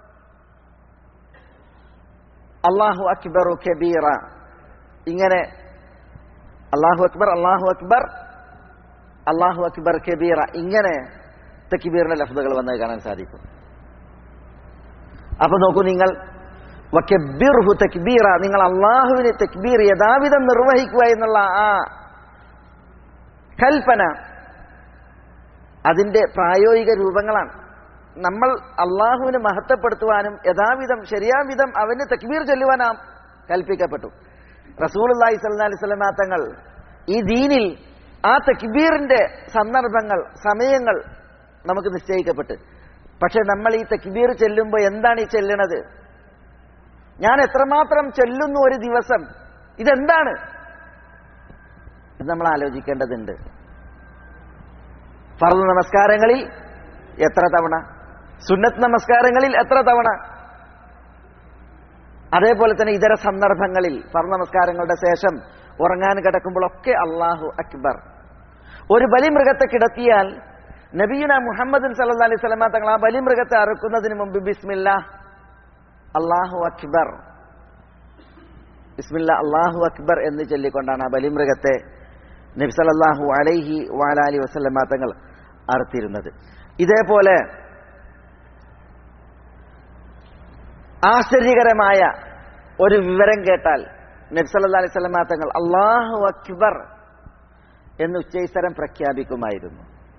B: അല്ലാഹു അക്ബറു കബീറ, ഇങ്ങനെ അല്ലാഹു അക്ബർ അല്ലാഹു അക്ബർ അല്ലാഹു അക്ബർ കബീറ, ഇങ്ങനെ തക്ബീറിന്റെ ലഫ്ദുകൾ വന്നത് കാണാൻ സാധിക്കും. അപ്പൊ നോക്കൂ നിങ്ങൾ, വകബ്ബിർഹു തക്ബീറ, നിങ്ങൾ അല്ലാഹുവിനെ തക്ബീർ യഥാവിധം നിർവഹിക്കുക എന്നുള്ള ആ കൽപ്പന അതിന്റെ പ്രായോഗിക രൂപങ്ങളാണ്. നമ്മൾ അള്ളാഹുവിനെ മഹത്വപ്പെടുത്തുവാനും യഥാവിധം ശരിയാവിധം അവന് തക്ബീർ ചൊല്ലുവാനാം കൽപ്പിക്കപ്പെട്ടു. റസൂലുള്ളാഹി സ്വല്ലല്ലാഹി അലൈഹി വസല്ലം തങ്ങൾ ഈ ദീനിൽ ആ തക്ബീറിന്റെ സന്ദർഭങ്ങൾ, സമയങ്ങൾ നമുക്ക് നിശ്ചയിക്കപ്പെട്ട്. പക്ഷെ നമ്മൾ ഈ തക്ബീർ ചെല്ലുമ്പോൾ എന്താണ് ഈ ചെല്ലണത്? ഞാൻ എത്രമാത്രം ചൊല്ലുന്നു ഒരു ദിവസം, ഇതെന്താണ്? ഇത് നമ്മൾ ആലോചിക്കേണ്ടതുണ്ട്. ഫർദ് നമസ്കാരങ്ങളിൽ എത്ര തവണ, സുന്നത്ത് നമസ്കാരങ്ങളിൽ എത്ര തവണ, അതേപോലെ തന്നെ ഇതര സന്ദർഭങ്ങളിൽ ഫർദ് നമസ്കാരങ്ങളുടെ ശേഷം ഉറങ്ങാൻ കിടക്കുമ്പോഴൊക്കെ അല്ലാഹു അക്ബർ. ഒരു ബലിമൃഗത്തെ കിടത്തിയാൽ നബിയുന മുഹമ്മദ് സല്ലല്ലാഹു അലൈഹി വസല്ലം തങ്ങൾ ആ ബലിമൃഗത്തെ അറുക്കുന്നതിന് മുമ്പ് ബിസ്മില്ലാഹ് അല്ലാഹു അക്ബർ, ബിസ്മില്ലാഹ് അല്ലാഹു അക്ബർ എന്ന് ചൊല്ലിക്കൊണ്ടാണ് ആ ബലിമൃഗത്തെ നബി സല്ലല്ലാഹു അലൈഹി വഅലിഹി വസല്ലം തങ്ങൾ അറുത്തിരുന്നത്. ഇതേപോലെ ആശ്ചര്യകരമായ ഒരു വിവരം കേട്ടാൽ നബി സല്ലല്ലാഹു അലൈഹി വസല്ലം തങ്ങൾ അല്ലാഹു അക്ബർ എന്ന് ഉച്ചൈസ്വരം പ്രഖ്യാപിക്കുമായിരുന്നു.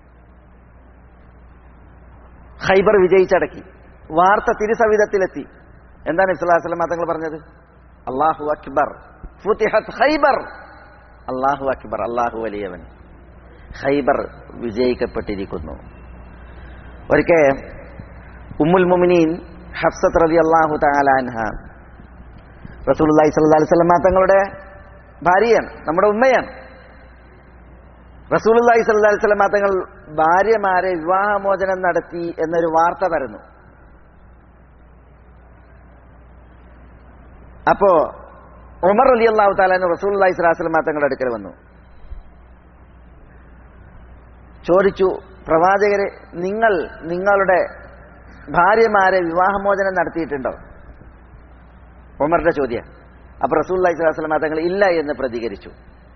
B: ഖൈബർ വിജയിച്ചടക്കി, വാർത്ത തിരുസവിധത്തിലെത്തി. എന്താണ് നബി സല്ലല്ലാഹു അലൈഹി വസല്ലം തങ്ങൾ പറഞ്ഞത്? അല്ലാഹു അക്ബർ, ഫുതിഹത് ഖൈബർ, അല്ലാഹു അക്ബർ, അല്ലാഹു വലിയവൻ, ഖൈബർ വിജയിക്കപ്പെട്ടിരിക്കുന്നു. ഒരിക്കൽ ഉമ്മുൽ മുഅ്മിനീൻ ഹഫ്സത്ത് റളിയല്ലാഹു തആല അൻഹ റസൂലുള്ളാഹി സ്വല്ലല്ലാഹു അലൈഹി വസല്ലം തങ്ങളുടെ ഭാര്യയാണ്, നമ്മുടെ ഉമ്മയാണ്. റസൂലുള്ളാഹി സ്വല്ലല്ലാഹു അലൈഹി വസല്ലം തങ്ങൾ ഭാര്യമാരെ വിവാഹമോചനം നടത്തി എന്നൊരു വാർത്ത പരന്നു. അപ്പോ ഉമർ റളിയല്ലാഹു തആല റസൂലുള്ളാഹി സ്വല്ലല്ലാഹു അലൈഹി വസല്ലം തങ്ങളുടെ അടുക്കൽ വന്നു, ചോദിച്ചു, പ്രവാചകരെ, നിങ്ങൾ നിങ്ങളുടെ ഭാര്യമാരെ വിവാഹമോചനം നടത്തിയിട്ടുണ്ടോ? ഉമറുടെ ചോദ്യം. അപ്പൊ റസൂലുള്ളാഹി സ്വല്ലല്ലാഹു അലൈഹി വസല്ലം തങ്ങൾ ഇല്ല എന്ന് പ്രതികരിച്ചു.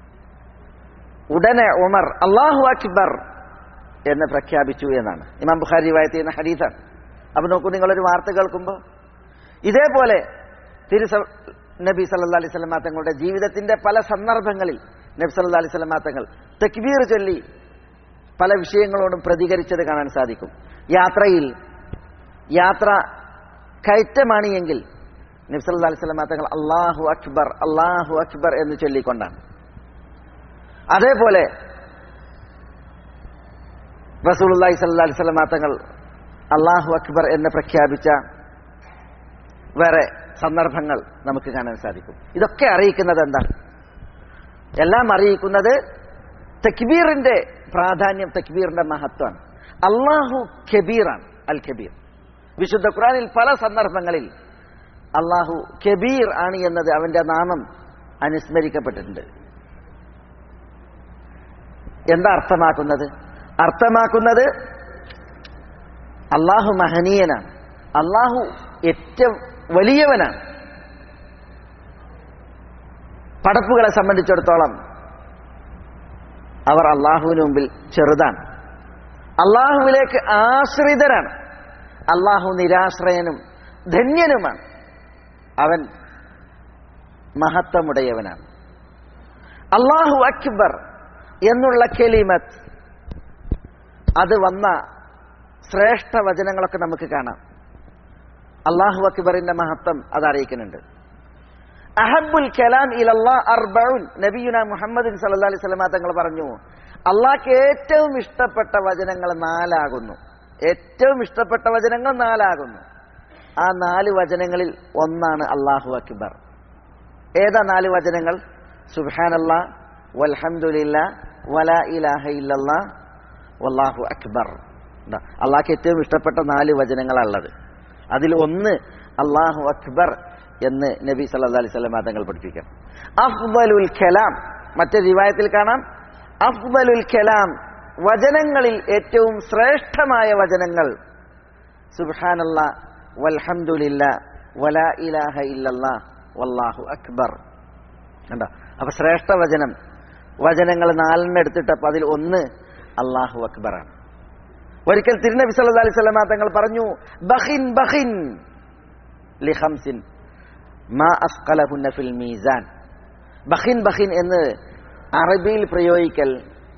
B: ഉടനെ ഉമർ അല്ലാഹു അക്ബർ എന്ന് പ്രഖ്യാപിച്ചു എന്നാണ് ഇമാം ബുഖാരി റിവായത്ത് ചെയ്യുന്ന ഹദീസാണ്. അപ്പൊ നോക്കൂ, നിങ്ങളൊരു വാർത്ത കേൾക്കുമ്പോൾ ഇതേപോലെ നബി സല്ലല്ലാഹു അലൈഹി വസല്ലം തങ്ങളുടെ ജീവിതത്തിന്റെ പല സന്ദർഭങ്ങളിൽ നബി സല്ലല്ലാഹു അലൈഹി വസല്ലം തങ്ങൾ തക്ബീർ ചൊല്ലി പല വിഷയങ്ങളോടും പ്രതികരിച്ചത് കാണാൻ സാധിക്കും. യാത്ര കയറ്റമാണ് എങ്കിൽ നബി സല്ലല്ലാഹു അലൈഹി വസല്ലം തങ്ങൾ അല്ലാഹു അക്ബർ അല്ലാഹു അക്ബർ എന്ന് ചൊല്ലിക്കൊണ്ടാണ്. അതേപോലെ റസൂലുള്ളാഹി സ്വല്ലല്ലാഹു അലൈഹി വസല്ലം തങ്ങൾ അല്ലാഹു അക്ബർ എന്ന് പ്രഖ്യാപിച്ച വേറെ സന്ദർഭങ്ങൾ നമുക്ക് കാണാൻ സാധിക്കും. ഇതൊക്കെ അറിയിക്കുന്നത് എന്താണ്? എല്ലാം അറിയിക്കുന്നത് തക്ബീറിന്റെ പ്രാധാന്യം, തക്ബീറിന്റെ മഹത്വമാണ്. അല്ലാഹു കബീറാണ്, അൽ കബീർ. വിശുദ്ധ ഖുർആനിൽ പല സന്ദർഭങ്ങളിൽ അല്ലാഹു കബീർ ആണ് എന്നത് അവന്റെ നാമം അനുസ്മരിക്കപ്പെട്ടിട്ടുണ്ട്. എന്താ അർത്ഥമാക്കുന്നത്? അർത്ഥമാക്കുന്നത് അല്ലാഹു മഹനീയനാണ്, അല്ലാഹു ഏറ്റവും വലിയവനാണ്. പടപ്പുകളെ സംബന്ധിച്ചിടത്തോളം അവർ അള്ളാഹുവിന് മുമ്പിൽ ചെറുതാണ്. അള്ളാഹുവിലേക്ക് ആശ്രിതരാണ്. അള്ളാഹു നിരാശ്രയനും ധന്യനുമാണ്. അവൻ മഹത്വമുടയവനാണ്. അല്ലാഹു അക്ബർ എന്നുള്ള കലിമത്ത് അത് വന്ന ശ്രേഷ്ഠ വചനങ്ങളൊക്കെ നമുക്ക് കാണാം. അല്ലാഹു അക്ബറിന്റെ മഹത്വം അത് അറിയിക്കുന്നുണ്ട്. അഹബ്ബുൽ കലാം ഇലല്ലാഹ് അർബഉൻ, നബിയുന മുഹമ്മദ് സല്ലല്ലാഹു അലൈഹി വസല്ലം തങ്ങൾ പറഞ്ഞു, അള്ളാഹ്ക്ക് ഏറ്റവും ഇഷ്ടപ്പെട്ട വചനങ്ങൾ 4 ആകുന്നു. ഏറ്റവും ഇഷ്ടപ്പെട്ട വചനങ്ങൾ 4 ആകുന്നു. ആ 4 വചനങ്ങളിൽ ഒന്നാണ് അല്ലാഹു അക്ബർ. ഏതാ 4 വചനങ്ങൾ? സുബ്ഹാനല്ലാഹ് വൽഹംദുലില്ലാഹ് വലാ ഇലാഹ ഇല്ലല്ലാഹ് വല്ലാഹു അക്ബർ. അള്ളാഹ്ക്ക് ഏറ്റവും ഇഷ്ടപ്പെട്ട 4 വചനങ്ങളാണുള്ളത്. അതിൽ ഒന്ന് അല്ലാഹു അക്ബർ എന്ന് നബി സല്ലല്ലാഹു അലൈഹി വസല്ലം തങ്ങൾ പഠിപ്പിക്കാം. അഫ്ദലുൽ കലാം, മറ്റൊരു റിവായത്തിൽ കാണാം അഫ്ദലുൽ കലാം, വചനങ്ങളിൽ ഏറ്റവും ശ്രേഷ്ഠമായ വചനങ്ങൾ സുബ്ഹാനല്ലാഹ് വൽഹംദുലില്ലാഹ് വലാ ഇലാഹ ഇല്ലല്ലാഹ് വല്ലാഹു അക്ബർ. കണ്ടോ? അപ്പൊ ശ്രേഷ്ഠ വചനങ്ങൾ 4 എടുത്തിട്ട് അപ്പൊ അതിൽ ഒന്ന് അല്ലാഹു അക്ബറാണ്. ഒരിക്കൽ തിരുനബി സല്ലല്ലാഹു അലൈഹി വസല്ലം തങ്ങൾ പറഞ്ഞു, ബഖിൻ ബഖിൻ ലിഖംസിൻ മാ അസ്ഖലഹുന്ന ഫിൽ മീസാൻ. ബഖിൻ ബഖിൻ എന്ന് അറബിയിൽ പ്രയോഗിക്കൽ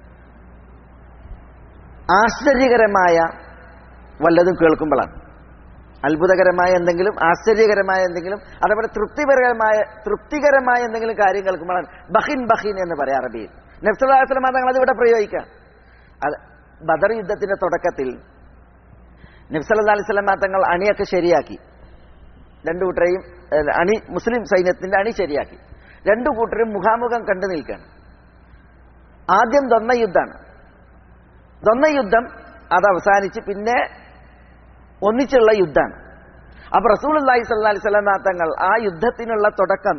B: ആശ്ചര്യകരമായ വല്ലതും കേൾക്കുമ്പോഴാണ്. അത്ഭുതകരമായ എന്തെങ്കിലും, ആശ്ചര്യകരമായ എന്തെങ്കിലും, അതേപോലെ തൃപ്തികരമായ എന്തെങ്കിലും കാര്യം കേൾക്കുമ്പോഴാണ് ബഖിൻ ബഖിൻ എന്ന് പറയാം അറബിയിൽ. നബി സല്ലല്ലാഹു അലൈഹി വസല്ലം തങ്ങൾ അതിവിടെ പ്രയോഗിക്കാം. ബദർ യുദ്ധത്തിന്റെ തുടക്കത്തിൽ നബി സല്ലല്ലാഹു അലൈഹി വസല്ലം തങ്ങൾ അണിയൊക്കെ ശരിയാക്കി. 2 കൂട്ടരെയും മുസ്ലിം സൈന്യത്തിന്റെ അണി ശരിയാക്കി. 2 കൂട്ടരും മുഖാമുഖം കണ്ടു നിൽക്കുകയാണ്. ആദ്യം ദൊന്ന യുദ്ധമാണ്. ദൊന്ന യുദ്ധം അത് അവസാനിച്ച് പിന്നെ ഒന്നിച്ചുള്ള യുദ്ധമാണ്. അപ്പൊ റസൂലുള്ളാഹി സ്വല്ലല്ലാഹു അലൈഹി വസല്ലം തങ്ങൾ ആ യുദ്ധത്തിനുള്ള തുടക്കം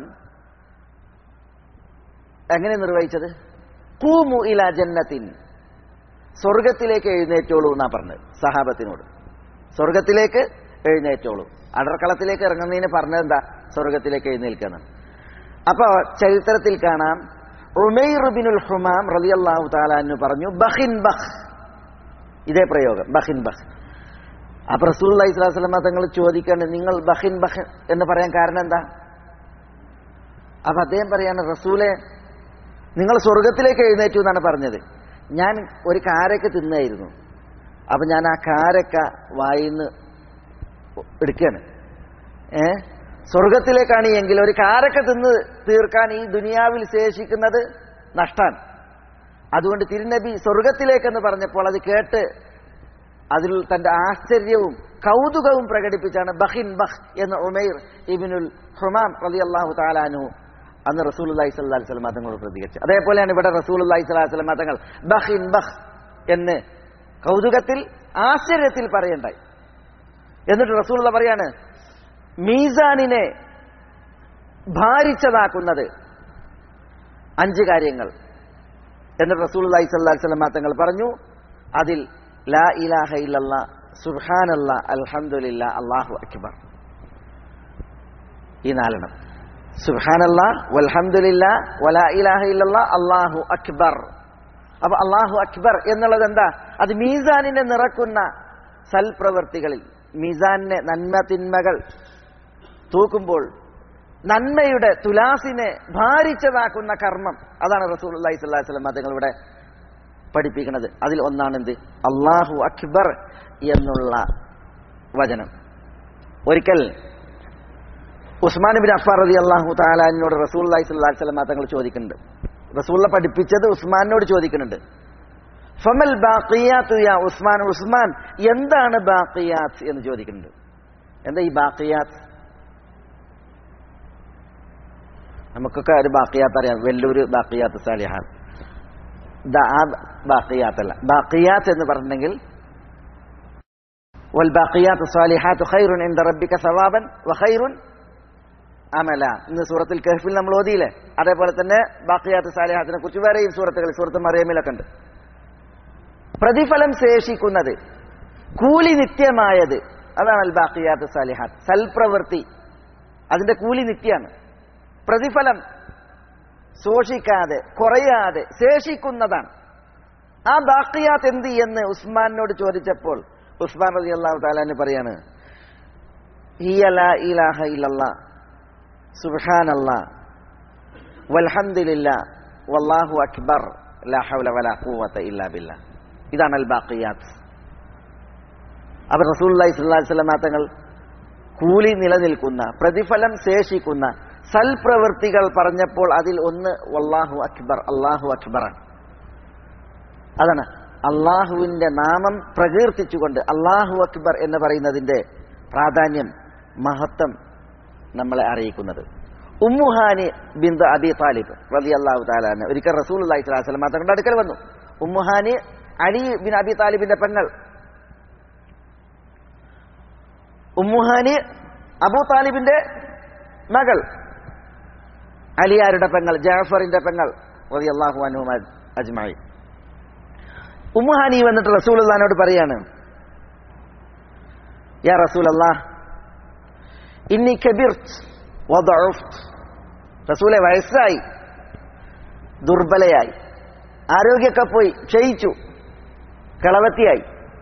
B: എങ്ങനെ നിർവഹിച്ചത്? ഖൂമു ഇലാ ജന്നത്തിൻ, സ്വർഗത്തിലേക്ക് എഴുന്നേറ്റോളൂ എന്നാ പറഞ്ഞത് സഹാബത്തിനോട്. സ്വർഗത്തിലേക്ക് എഴുന്നേറ്റോളൂ. അടർക്കളത്തിലേക്ക് ഇറങ്ങുന്നതിന് പറഞ്ഞത് എന്താ? സ്വർഗത്തിലേക്ക് എഴുന്നേൽക്കണം. അപ്പൊ ചരിത്രത്തിൽ കാണാം, ഉമൈർ ബിനുൽ ഹുമാം റളിയല്ലാഹു തആല അൻഹു പറഞ്ഞു ബഖിൻ ബഖ്, ഇതേ പ്രയോഗം ബഖിൻ ബഖ്. അപ്പൊ റസൂലുള്ളാഹി സ്വല്ലല്ലാഹു അലൈഹി വസല്ലം തങ്ങൾ ചോദിക്കാണ്, നിങ്ങൾ ബഖിൻ ബഖ് എന്ന് പറയാൻ കാരണം എന്താ? അപ്പൊ അദ്ദേഹം പറയാണ്, റസൂലെ, നിങ്ങൾ സ്വർഗത്തിലേക്ക് എഴുന്നേറ്റു എന്നാണ് പറഞ്ഞത്. ഞാൻ ഒരു കാരക്ക തിന്നായിരുന്നു. അപ്പൊ ഞാൻ ആ കാരക്ക വായിന്ന് എടുക്കുകയാണ്. സ്വർഗത്തിലേക്കാണ് എങ്കിൽ ഒരു കാരക്ക തിന്ന് തീർക്കാൻ ഈ ദുനിയാവിൽ ശേഷിക്കുന്നത് നഷ്ടാണ്. അതുകൊണ്ട് തിരുനബി സ്വർഗത്തിലേക്കെന്ന് പറഞ്ഞപ്പോൾ അത് കേട്ട് അതിൽ തന്റെ ആശ്ചര്യവും കൗതുകവും പ്രകടിപ്പിച്ചാണ് ബഖിൻ ബഖ് എന്ന് ഉമൈർ ഇബ്നുൽ ഹുമാം റളിയല്ലാഹു തആല അൻഹു അന്ന് റസൂലുള്ളാഹി സ്വല്ലല്ലാഹു അലൈഹി വസല്ലം തങ്ങളോട് പ്രതികരിച്ചു. അതേപോലെയാണ് ഇവിടെ റസൂലുള്ളാഹി സ്വല്ലല്ലാഹു അലൈഹി വസല്ലം തങ്ങൾ ബഖിൻ ബഖ് എന്ന് കൗതുകത്തിൽ ആശ്ചര്യത്തിൽ പറയണ്ടായി. എന്നിട്ട് റസൂലുള്ള പറയാണ്, മീസാനിനെ ഭാരിച്ചതാക്കുന്നത് 5 കാര്യങ്ങൾ. എന്നിട്ട് റസൂലുള്ളാഹി സ്വല്ലല്ലാഹു അലൈഹി വസല്ലം തങ്ങൾ പറഞ്ഞു, അതിൽ ലാ ഇലാഹ ഇല്ലല്ലാഹ് സുബ്ഹാനല്ലാഹ് അൽഹംദുലില്ലാഹ് അല്ലാഹു അക്ബർ. ഈ 4 സുബ്ഹാനല്ലാഹ് വൽഹംദുലില്ലാഹ് വലാ ഇലാഹ ഇല്ലല്ലാഹ് അല്ലാഹു അക്ബർ. അപ്പൊ അല്ലാഹു അക്ബർ എന്നുള്ളത് എന്താ? അത് മീസാനിനെ നിറക്കുന്ന സൽപ്രവൃത്തികളിൽ, മീസാനിനെ നന്മ തിന്മകൾ തൂക്കുമ്പോൾ നന്മയുടെ തുലാസിനെ ഭാരിച്ചതാക്കുന്ന കർമ്മം, അതാണ് റസൂലുള്ളാഹി സ്വല്ലല്ലാഹു അലൈഹി വസല്ലം തങ്ങൾ ഇവിടെ പഠിപ്പിക്കുന്നത്. അതിൽ ഒന്നാണ് എന്ത്? അല്ലാഹു അക്ബർ എന്നുള്ള വചനം. ഒരിക്കൽ ഉസ്മാൻ ബിൻ അഫ്ഫാൻ റളിയല്ലാഹു തആല അൻഹുവിനോട് റസൂലുള്ളാഹി സ്വല്ലല്ലാഹു അലൈഹി വസല്ലം തങ്ങൾ ചോദിക്കുന്നുണ്ട്. റസൂലുള്ള പഠിപ്പിച്ചത് ഉസ്മാനോട് ചോദിക്കുന്നുണ്ട്. ഫമൽ ബാഖിയാത്തു യാ ഉസ്മാൻ, ഉസ്മാൻ എന്താണ് ബാഖിയാത്ത് എന്ന് ചോദിക്കുന്നുണ്ട്. എന്താ ഈ ബാഖിയാത്ത്? നമുക്കൊക്കെ ഒരു ബാഖിയാത്ത് അറിയാം, വെല്ലൂര് ബാഖിയാത്ത് സാലിഹാത്ത്. ആ ബാഖിയാത്ത് അല്ല. ബാഖിയാത്ത് എന്ന് പറഞ്ഞെങ്കിൽ വൽ ബാഖിയാത്തു സാലിഹാത്തു ഖൈറുൻ ഇൻദ റബ്ബിക സവാബൻ വഖൈറുൻ അമല. ഇന്ന് സൂറത്തുൽ കഹ്ഫിൽ നമ്മൾ ഓതിയില്ലേ, അതേപോലെ തന്നെ ബാഖിയാത്ത് സാലിഹാത്തിനെ കുറിച്ച് വേറെയും സൂറത്തുകളിൽ, സൂറത്ത് മറിയമിലൊക്കെ ഉണ്ട്. പ്രതിഫലം ശേഷിക്കുന്നത്, കൂലി നിത്യമായത്, അതാണ് അൽ ബാഖിയാത്ത് സാലിഹാത്ത്. സൽപ്രവൃത്തി അതിന്റെ കൂലി നിത്യാണ്, പ്രതിഫലം ശോഷിക്കാതെ കുറയാതെ ശേഷിക്കുന്നതാണ്. ആ ബാഖിയാത്ത് എന്ത് എന്ന് ഉസ്മാനോട് ചോദിച്ചപ്പോൾ ഉസ്മാൻ റളിയല്ലാഹു തആല അൻഹു പറയാണ്, ഹിയ ലാ ഇലാഹ ഇല്ലല്ലാഹ് സുബ്ഹാനല്ലാഹ് വൽഹംദുലില്ലാഹ് വല്ലാഹു അക്ബർ ലാ ഹൗല വലാ ഖുവത ഇല്ലാ ബില്ലാഹ്. ഇതാണ് അൽ ബാഖിയാത്ത്. അപ്പോൾ റസൂലുള്ളാഹി സ്വല്ലല്ലാഹു അലൈഹി വസല്ലം തങ്ങൾ കൂലി നിലനിൽക്കുന്ന, പ്രതിഫലം ശേഷിക്കുന്ന സൽപ്രവൃത്തികൾ പറഞ്ഞപ്പോൾ അതിൽ ഒന്ന് വല്ലാഹു അക്ബർ, അല്ലാഹു അക്ബറാണ്. അതാണ് അള്ളാഹുവിന്റെ നാമം പ്രകീർത്തിച്ചുകൊണ്ട് അല്ലാഹു അക്ബർ എന്ന് പറയുന്നതിന്റെ പ്രാധാന്യം, മഹത്വം നമ്മളെ അറിയിക്കുന്നത്. ഉമ്മുഹാനി ബിന്ത് അബി താലിബ് റളിയല്ലാഹു തആല അൻഹ ഒരിക്കൽ റസൂലുള്ളാഹി സ്വല്ലല്ലാഹു അലൈഹി വസല്ലം തങ്ങളുടെ അടുക്കൽ വന്നു. ഉമ്മുഹാനി അലി ബിൻ അബി താലിബിന്റെ പെങ്ങൾ. ഉമ്മുഹാനി അബൂ താലിബിന്റെ മകൾ, അലിയാരുടെ പെങ്ങൾ, ജഅഫറിന്റെ പെങ്ങൾ റളിയല്ലാഹു അൻഹും അജ്മഈൻ. ഉമ്മുഹാനി വന്നിട്ട് റസൂലുള്ളാഹിനോട് പറയാണ്, യാ റസൂലല്ലാഹ് ഇന്നി കബിർത് വദഉഫ്ത്. റസൂലെ, വയസ്സായി, ദുർബലയായി, ആരോഗ്യമൊക്കെ പോയി, ക്ഷയിച്ചു, കളവത്തിയായി.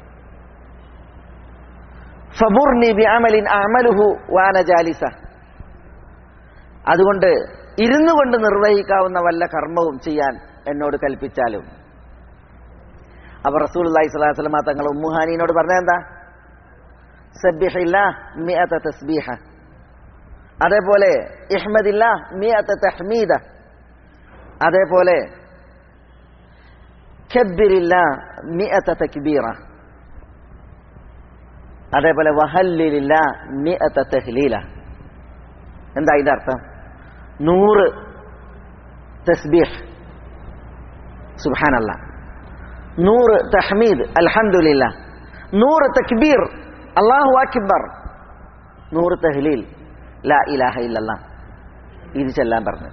B: ഫമുർനി ബിഅമലിൻ അഅമലുഹു വഅന ജാലിസ. അതുകൊണ്ട് ഇരുന്നു കൊണ്ട് നിർവഹിക്കാവുന്ന വല്ല കർമ്മവും ചെയ്യാൻ എന്നോട് കൽപ്പിച്ചാലും. അപ്പോൾ റസൂലുള്ളാഹി സ്വല്ലല്ലാഹു അലൈഹി വസല്ലം തങ്ങൾ ഉമ്മുഹാനിയോട് പറഞ്ഞതെന്താ? സബ്ബിഹില്ലാഹ് മിഅത തസ്ബീഹ, അതേപോലെ ഇഹ്മദില്ലാഹ് മിഅത തഹ്മീദ, അതേപോലെ കബ്ബിരില്ലാഹ് മിഅത തക്ബീറ, അതേപോലെ വഹല്ലിലില്ലാഹ് മിഅത തഹ്ലീല. എന്താ ഇതിന്റെ അർത്ഥം? 100 തസ്ബീഹ് സുബ്ഹാനല്ലാഹ്, 100 തഹ്മീദ് അൽഹംദുലില്ലാഹ്, 100 തക്ബീർ അല്ലാഹു അക്ബർ, 100 തഹ്ലീൽ ലാ ഇലാഹ ഇല്ലല്ലാഹ്. ഇത് ചെല്ലാൻ പറഞ്ഞു.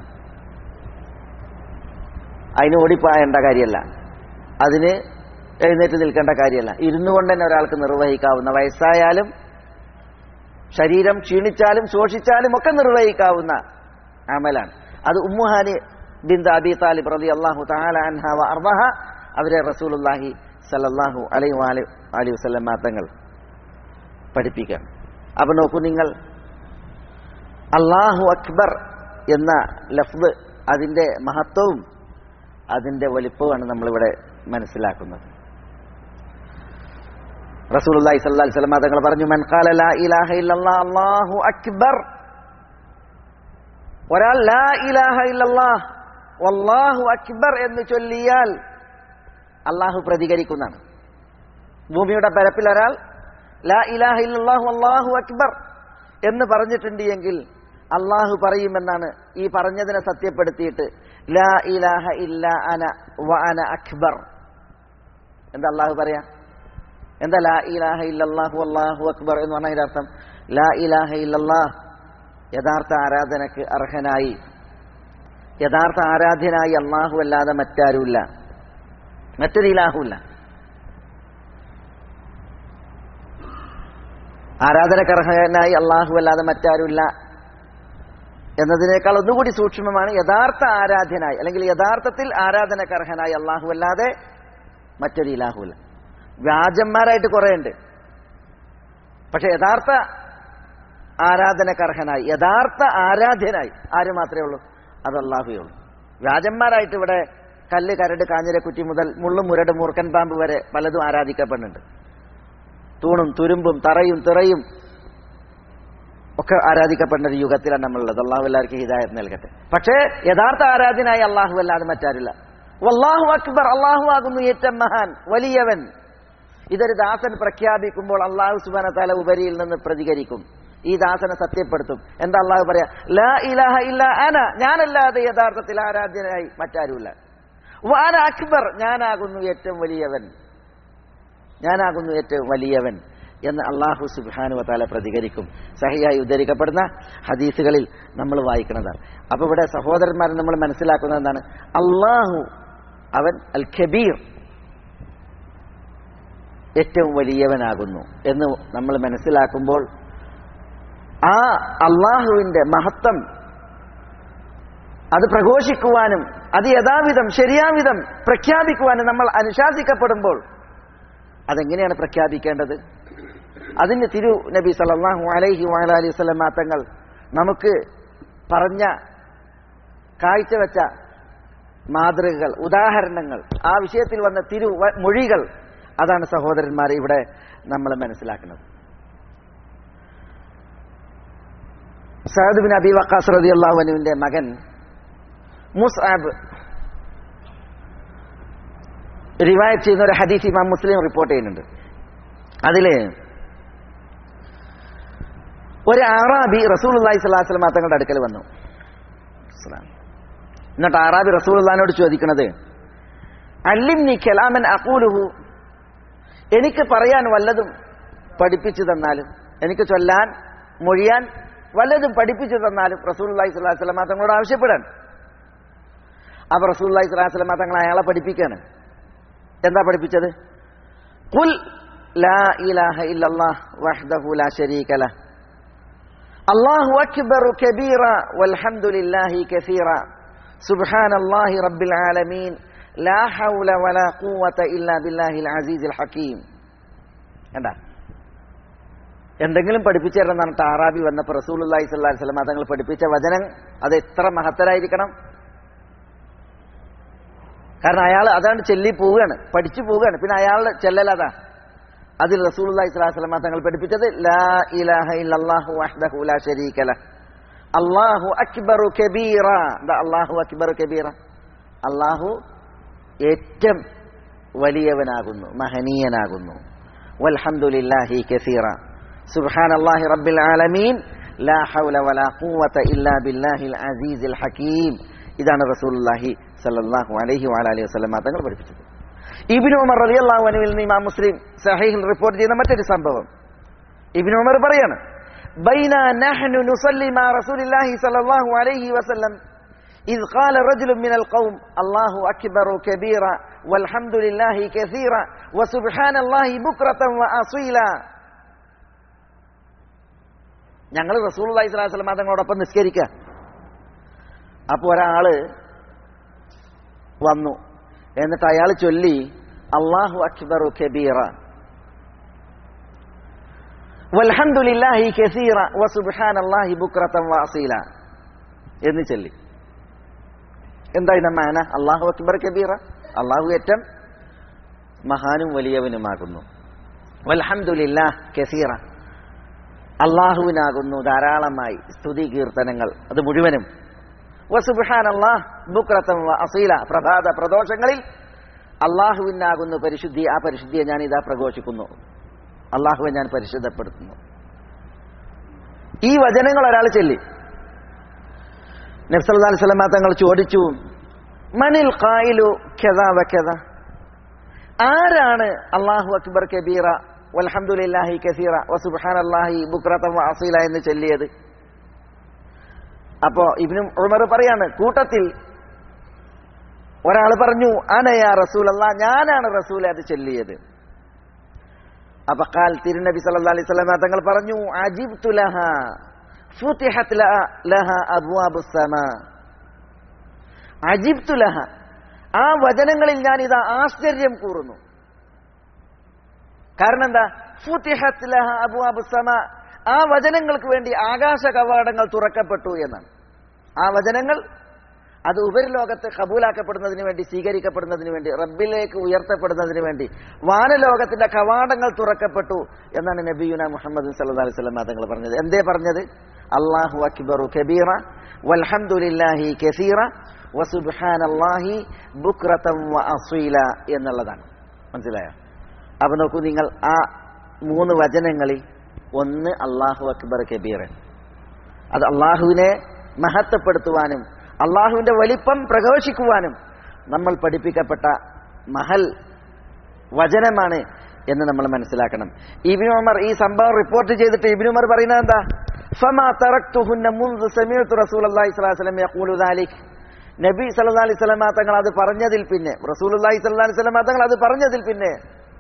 B: അതിന് ഓടിപ്പായേണ്ട കാര്യമല്ല, അതിന് എഴുന്നേറ്റ് നിൽക്കേണ്ട കാര്യമല്ല. ഇരുന്നു കൊണ്ട് തന്നെ ഒരാൾക്ക് നിർവഹിക്കാവുന്ന, വയസ്സായാലും ശരീരം ക്ഷീണിച്ചാലും ശോഷിച്ചാലും ഒക്കെ നിർവഹിക്കാവുന്ന അമലാണ്. അത് ഉമ്മുഹാനി ബിന്ത് അബി താലിബ് റളിയല്ലാഹു തആല അൻഹ വ അർദഹ അവരെ റസൂലുള്ളാഹി സ്വല്ലല്ലാഹു അലൈഹി വസല്ലം തങ്ങൾ പഠിപ്പിക്കാം. അപ്പൊ നോക്കൂ നിങ്ങൾ, അല്ലാഹു അക്ബർ എന്ന ലഫ്ദ്, അതിന്റെ മഹത്വവും അതിന്റെ വലിപ്പവുമാണ് നമ്മളിവിടെ മനസ്സിലാക്കുന്നത്. റസൂലുള്ളാഹി സ്വല്ലല്ലാഹു അലൈഹി വസല്ലം തങ്ങൾ പറഞ്ഞു, മൻ ഖാല ലാ ഇലാഹ ഇല്ലല്ലാഹ് അല്ലാഹു അക്ബർ. ഒരാൾ ലാ ഇലാഹ ഇല്ലല്ലാഹ് വല്ലാഹു അക്ബർ എന്ന് ചൊല്ലിയാൽ അല്ലാഹു പ്രതികരിക്കുന്നതാണ്. ഭൂമിയുടെ പരപ്പിൽ ഒരാൾ ലാ ഇലാഹ ഇല്ലല്ലാഹു വല്ലാഹു അക്ബർ എന്ന് പറഞ്ഞിട്ടുണ്ട് എങ്കിൽ അല്ലാഹു പറയുമെന്നാണ്. ഈ പറഞ്ഞതിനെ സത്യപ്പെടുത്തിയിട്ട് ലാ ഇലാഹ ഇല്ലാ അന വ അന അക്ബർ. എന്താ അല്ലാഹു പറയാ? എന്താ ലാ ഇലാഹ ഇല്ലല്ലാഹു വല്ലാഹു അക്ബർ എന്ന് പറഞ്ഞാൽ ഇതിന്റെ അർത്ഥം? ലാ ഇലാഹ ഇല്ലല്ലാഹ്, യഥാർത്ഥ ആരാധനക്ക് അർഹനായി, യഥാർത്ഥ ആരാധ്യനായി അല്ലാഹു അല്ലാതെ മറ്റാരുമില്ല, മറ്റൊരു ഇലാഹുമില്ല. ആരാധനക്ക് അർഹനായി അല്ലാഹു അല്ലാതെ മറ്റാരുമില്ല എന്നതിനേക്കാൾ ഒന്നുകൂടി സൂക്ഷ്മമാണ് യഥാർത്ഥ ആരാധ്യനായി, അല്ലെങ്കിൽ യഥാർത്ഥത്തിൽ ആരാധനക്കർഹനായി അള്ളാഹു അല്ലാതെ മറ്റൊരു ഇലാഹുല്ല. വ്യാജന്മാരായിട്ട് കുറേ ഉണ്ട്, പക്ഷെ യഥാർത്ഥ ആരാധനക്കർഹനായി, യഥാർത്ഥ ആരാധ്യനായി ആര് മാത്രമേ ഉള്ളൂ? അത് അള്ളാഹുവേ ഉള്ളൂ. വ്യാജന്മാരായിട്ട് ഇവിടെ കല്ല്, കരട്, കാഞ്ഞിരക്കുറ്റി മുതൽ മുള്ളും മുരട് മൂർക്കൻ പാമ്പ് വരെ പലതും ആരാധിക്കപ്പെടുന്നുണ്ട്. തൂണും തുരുമ്പും തറയും തിറയും ഒക്കെ ആരാധിക്കപ്പെടുന്ന ഒരു യുഗത്തിലാണ് നമ്മളുള്ളത്. അള്ളാഹു എല്ലാവർക്കും ഹിദായത്ത് നൽകട്ടെ. പക്ഷേ യഥാർത്ഥ ആരാധനായി അള്ളാഹു അല്ലാതെ മറ്റാരില്ല. വല്ലാഹു അക്ബർ, അള്ളാഹു ആകുന്നു ഏറ്റവും മഹാൻ, വലിയവൻ. ഇതൊരു ദാസൻ പ്രഖ്യാപിക്കുമ്പോൾ അള്ളാഹു സുബ്ഹാനഹു വ തആല ഉപരിയിൽ നിന്ന് പ്രതികരിക്കും, ഈ ദാസനെ സത്യപ്പെടുത്തും. എന്താ അള്ളാഹു പറയാ? ലാ ഇലാഹ ഇല്ലാ അന, ഞാനല്ലാതെ യഥാർത്ഥത്തിൽ ആരാധ്യനായി മറ്റാരുമില്ല. വഅന അക്ബർ, ഞാനാകുന്നു ഏറ്റവും വലിയവൻ, ഞാനാകുന്നു ഏറ്റവും വലിയവൻ എന്ന് അള്ളാഹു സുബ്ഹാനഹു വ തആല പ്രതികരിക്കും. സഹിയായി ഉദ്ധരിക്കപ്പെടുന്ന ഹദീസുകളിൽ നമ്മൾ വായിക്കുന്നതാണ്. അപ്പൊ ഇവിടെ സഹോദരന്മാരെ നമ്മൾ മനസ്സിലാക്കുന്നത് എന്താണ്? അള്ളാഹു അവൻ അൽ കബീർ, ഏറ്റവും വലിയവനാകുന്നു എന്ന് നമ്മൾ മനസ്സിലാക്കുമ്പോൾ ആ അള്ളാഹുവിന്റെ മഹത്വം അത് പ്രഘോഷിക്കുവാനും അത് യഥാവിധം ശരിയാവിധം പ്രഖ്യാപിക്കുവാനും നമ്മൾ അനുശാസിക്കപ്പെടുമ്പോൾ അതെങ്ങനെയാണ് പ്രഖ്യാപിക്കേണ്ടത്? അതിന് തിരു നബി സല്ലല്ലാഹു അലൈഹി വഅലൈഹി വസല്ലം തങ്ങൾ നമുക്ക് പറഞ്ഞ കാഴ്ചവെച്ച മാതൃകകൾ, ഉദാഹരണങ്ങൾ, ആ വിഷയത്തിൽ വന്ന മൊഴികൾ, അതാണ് സഹോദരന്മാരെ ഇവിടെ നമ്മൾ മനസ്സിലാക്കുന്നത്. സഅദ് ബിൻ അബി വഖാസ് റളിയല്ലാഹു അൻഹുവിന്റെ മകൻ മുസ്അബ് റിവായത്ത് ചെയ്യുന്ന ഒരു ഹദീസ് ഇമാം മുസ്ലിം റിപ്പോർട്ട് ചെയ്യുന്നുണ്ട്. അതില് ഒരു അറാബി റസൂലുള്ളാഹി സ്വല്ലല്ലാഹു അലൈഹി വസല്ലം തങ്ങളുടെ അടുക്കൽ വന്നു. എന്നിട്ട് അറാബി റസൂലുള്ളാഹിനോട് ചോദിക്കുന്നത്, അല്ലിംനി കലാമൻ അഖൂലുഹു, എനിക്ക് പറയാൻ വല്ലതും പഠിപ്പിച്ചു തന്നാലും, എനിക്ക് ചൊല്ലാൻ മൊഴിയാൻ വല്ലതും പഠിപ്പിച്ചു തന്നാലും റസൂലുള്ളാഹി സ്വല്ലല്ലാഹു അലൈഹി വസല്ലം തങ്ങളോട് ആവശ്യപ്പെടാൻ. അപ്പൊ റസൂലുള്ളാഹി സ്വല്ലല്ലാഹു അലൈഹി വസല്ലം തങ്ങൾ അയാളെ പഠിപ്പിക്കുകയാണ്. എന്താ പഠിപ്പിച്ചത്? ഖുൽ ലാ ഇലാഹ ഇല്ലല്ലാഹ് വഹ്ദഹു ലാ ശരീക ലഹ് അല്ലാഹു അക്ബർ കബീറ വൽഹംദുലില്ലാഹി കസീറ സുബ്ഹാനല്ലാഹി റബ്ബിൽ ആലമീൻ ലാ ഹൗല വലാ ഖുവത ഇല്ലാ ബില്ലാഹിൽ അസീസിൽ ഹകീം. എന്താ എന്തെങ്കിലും പഠിപ്പിച്ചു തരണമെന്നാണ് അറാബി വന്നപ്പോൾ റസൂലുള്ളാഹി സ്വല്ലല്ലാഹു അലൈഹി വസല്ലം തങ്ങൾ പഠിപ്പിച്ച വചനം അത് എത്ര മഹത്തരായിരിക്കണം. കാരണം അയാൾ അതാണ് ചൊല്ലി പോവുകയാണ്, പഠിച്ചു പോവുകയാണ്. പിന്നെ അയാളുടെ ചെല്ലലതാ. അതിൽ റസൂലുള്ളാഹി സ്വല്ലല്ലാഹു അലൈഹി വസല്ലം തങ്ങൾ പഠിപ്പിച്ചത് ലാ ഇലാഹ ഇല്ലല്ലാഹു വഹ്ദഹു ലാ ശരീക ലഹ് അല്ലാഹു അക്ബറു കബീറ. എന്താ അല്ലാഹു അക്ബറു കബീറ? അല്ലാഹു ഏറ്റവും വലിയവനാകുന്നു, മഹനീയനാകുന്നു. വൽഹംദുലില്ലാഹി കസീറ സുബ്ഹാനല്ലാഹി റബ്ബിൽ ആലമീൻ ലാ ഹൗല വലാ ഖുവത ഇല്ലാ ബില്ലാഹിൽ അസീസിൽ ഹകീം. ഇതാണ് റസൂലുള്ളാഹി സല്ലല്ലാഹു അലൈഹി വഅലൈഹി വസല്ലം തങ്ങൾ പഠിപ്പിച്ചത്. ഇബ്നു ഉമർ റളിയല്ലാഹു അൻഹുവിൽ നിന്ന് ഇമാം മുസ്ലിം സഹീഹിൽ റിപ്പോർട്ട് ചെയ്യുന്ന മറ്റൊരു സംഭവം. ഇബ്നു ഉമർ പറയാണ്, ബൈന നഹ്നു നുസല്ലി മാ റസൂലില്ലാഹി സല്ലല്ലാഹു അലൈഹി വസല്ലം إذ قال رجل من القوم الله أكبر كبيرا والحمد لله كثيرا وسبحان الله بكرة وأصيلا. ഞങ്ങൾ റസൂലുള്ളാഹി സ്വല്ലല്ലാഹു അലൈഹി വസല്ലം തങ്ങളോടൊപ്പം നിസ്കരിക്കുക. അപ്പോൾ ഒരാള് വന്നു, എന്നിട്ട് അയാൾ ചൊല്ലി അല്ലാഹു അക്ബറു കബീറ വൽഹംദുലില്ലാഹി കസീറ വസുബ്ഹാനല്ലാഹി ബുക്റതൻ വഅസീല എന്ന് ചൊല്ലി. എന്താ ഇതിന്റെ മാന? അല്ലാഹു അക്ബർ കബീറ, അല്ലാഹു ഏറ്റവും മഹാനും വലിയവനുമാകുന്നു. വൽഹംദുലില്ലാഹ് കസീറ, അല്ലാഹുവിനാകുന്നു ധാരാളമായി സ്തുതി കീർത്തനങ്ങൾ, അത് മുഴുവനും. വസുബ്ഹാനല്ലാഹ് ബുക്റതൻ വഅസീല, പ്രഭാത പ്രദോഷങ്ങളിൽ അല്ലാഹുവിനാകുന്നു പരിശുദ്ധി, ആ പരിശുദ്ധിയെ ഞാൻ ഇതാ പ്രഘോഷിക്കുന്നു, അല്ലാഹുവെ ഞാൻ പരിശുദ്ധപ്പെടുത്തുന്നു. ഈ വചനങ്ങൾ ഒരാൾ ചൊല്ലി. നബി സല്ലല്ലാഹു അലൈഹി വസല്ലം തങ്ങൾ ചോദിച്ചു, മനിൽ ഖായിലു കദാ വകദാ, ആരാണ് അല്ലാഹു അക്ബർ കബീറ വൽഹംദുലില്ലാഹി കസീറ വസുബ്ഹാനല്ലാഹി ബുക്റതൻ വഅസീല എന്ന് ചൊല്ലിയത്? അപ്പോ ഇബ്നു ഉമർ പറയാണ്, കൂട്ടത്തിൽ ഒരാൾ പറഞ്ഞു, അനയാ റസൂലല്ലാഹ്, ഞാനാണ് റസൂൽ അത് ചൊല്ലിയത്. അപ്പൊ ഖാൽ, തിരുനബി സല്ലല്ലാഹു അലൈഹി വസല്ലം തങ്ങൾ പറഞ്ഞു, അജിബ്തു ലഹാ ഫുതിഹത് ലഹ അബ്വാബുസ് സമാ അജിബ്തു ലഹ. ആ വചനങ്ങളിൽ ഞാൻ ഇതാ ആശ്ചര്യം കൂറുന്നു. കാരണം എന്താ? ഫുതിഹത് ലഹ അബ്വാബുസ് സമാ, ആ വചനങ്ങൾക്ക് വേണ്ടി ആകാശ കവാടങ്ങൾ തുറക്കപ്പെട്ടു എന്നാണ്. ആ വചനങ്ങൾ അത് ഉപരിലോകത്ത് കബൂലാക്കപ്പെടുന്നതിന് വേണ്ടി, സ്വീകരിക്കപ്പെടുന്നതിന് വേണ്ടി, റബ്ബിലേക്ക് ഉയർത്തപ്പെടുന്നതിന് വേണ്ടി വാനലോകത്തിന്റെ കവാടങ്ങൾ തുറക്കപ്പെട്ടു എന്നാണ് നബിയുന മുഹമ്മദ് സല്ലല്ലാഹു അലൈഹി വസല്ലം തങ്ങൾ പറഞ്ഞത്. എന്തേ പറഞ്ഞത്? അല്ലാഹു അക്ബറു കബീറ വൽഹംദുലില്ലാഹി കസീറ വസുബ്ഹാനല്ലാഹി ബുക്റതൻ വഅസീല എന്നുള്ളതാണ്. മനസ്സിലായോ? അപ്പൊ നോക്കൂ നിങ്ങൾ, ആ 3 വചനങ്ങളിൽ ഒന്ന് അല്ലാഹു അക്ബർ കബീർ, അത് അള്ളാഹുവിനെ മഹത്വപ്പെടുത്തുവാനും അള്ളാഹുവിന്റെ വലിപ്പം പ്രഘോഷിക്കുവാനും നമ്മൾ പഠിപ്പിക്കപ്പെട്ട മഹൽ വചനമാണ് എന്ന് നമ്മൾ മനസ്സിലാക്കണം. ഇബ്നു ഉമർ ഈ സംഭവം റിപ്പോർട്ട് ചെയ്തിട്ട് ഇബ്നു ഉമർ പറയുന്നത് എന്താ? ഫമാ തറക്തുഹുന്ന മുൻദു സമീഅതു റസൂലുള്ളാഹി സ്വല്ലല്ലാഹു അലൈഹി വസല്ലം യഖൂലു ദാലിക്, നബി സല്ലല്ലാഹു അലൈഹി വസല്ലം തങ്ങൾ അത് പറഞ്ഞതിൽ പിന്നെ, റസൂലുള്ളാഹി സ്വല്ലല്ലാഹു അലൈഹി വസല്ലം തങ്ങൾ അത് പറഞ്ഞതിൽ പിന്നെ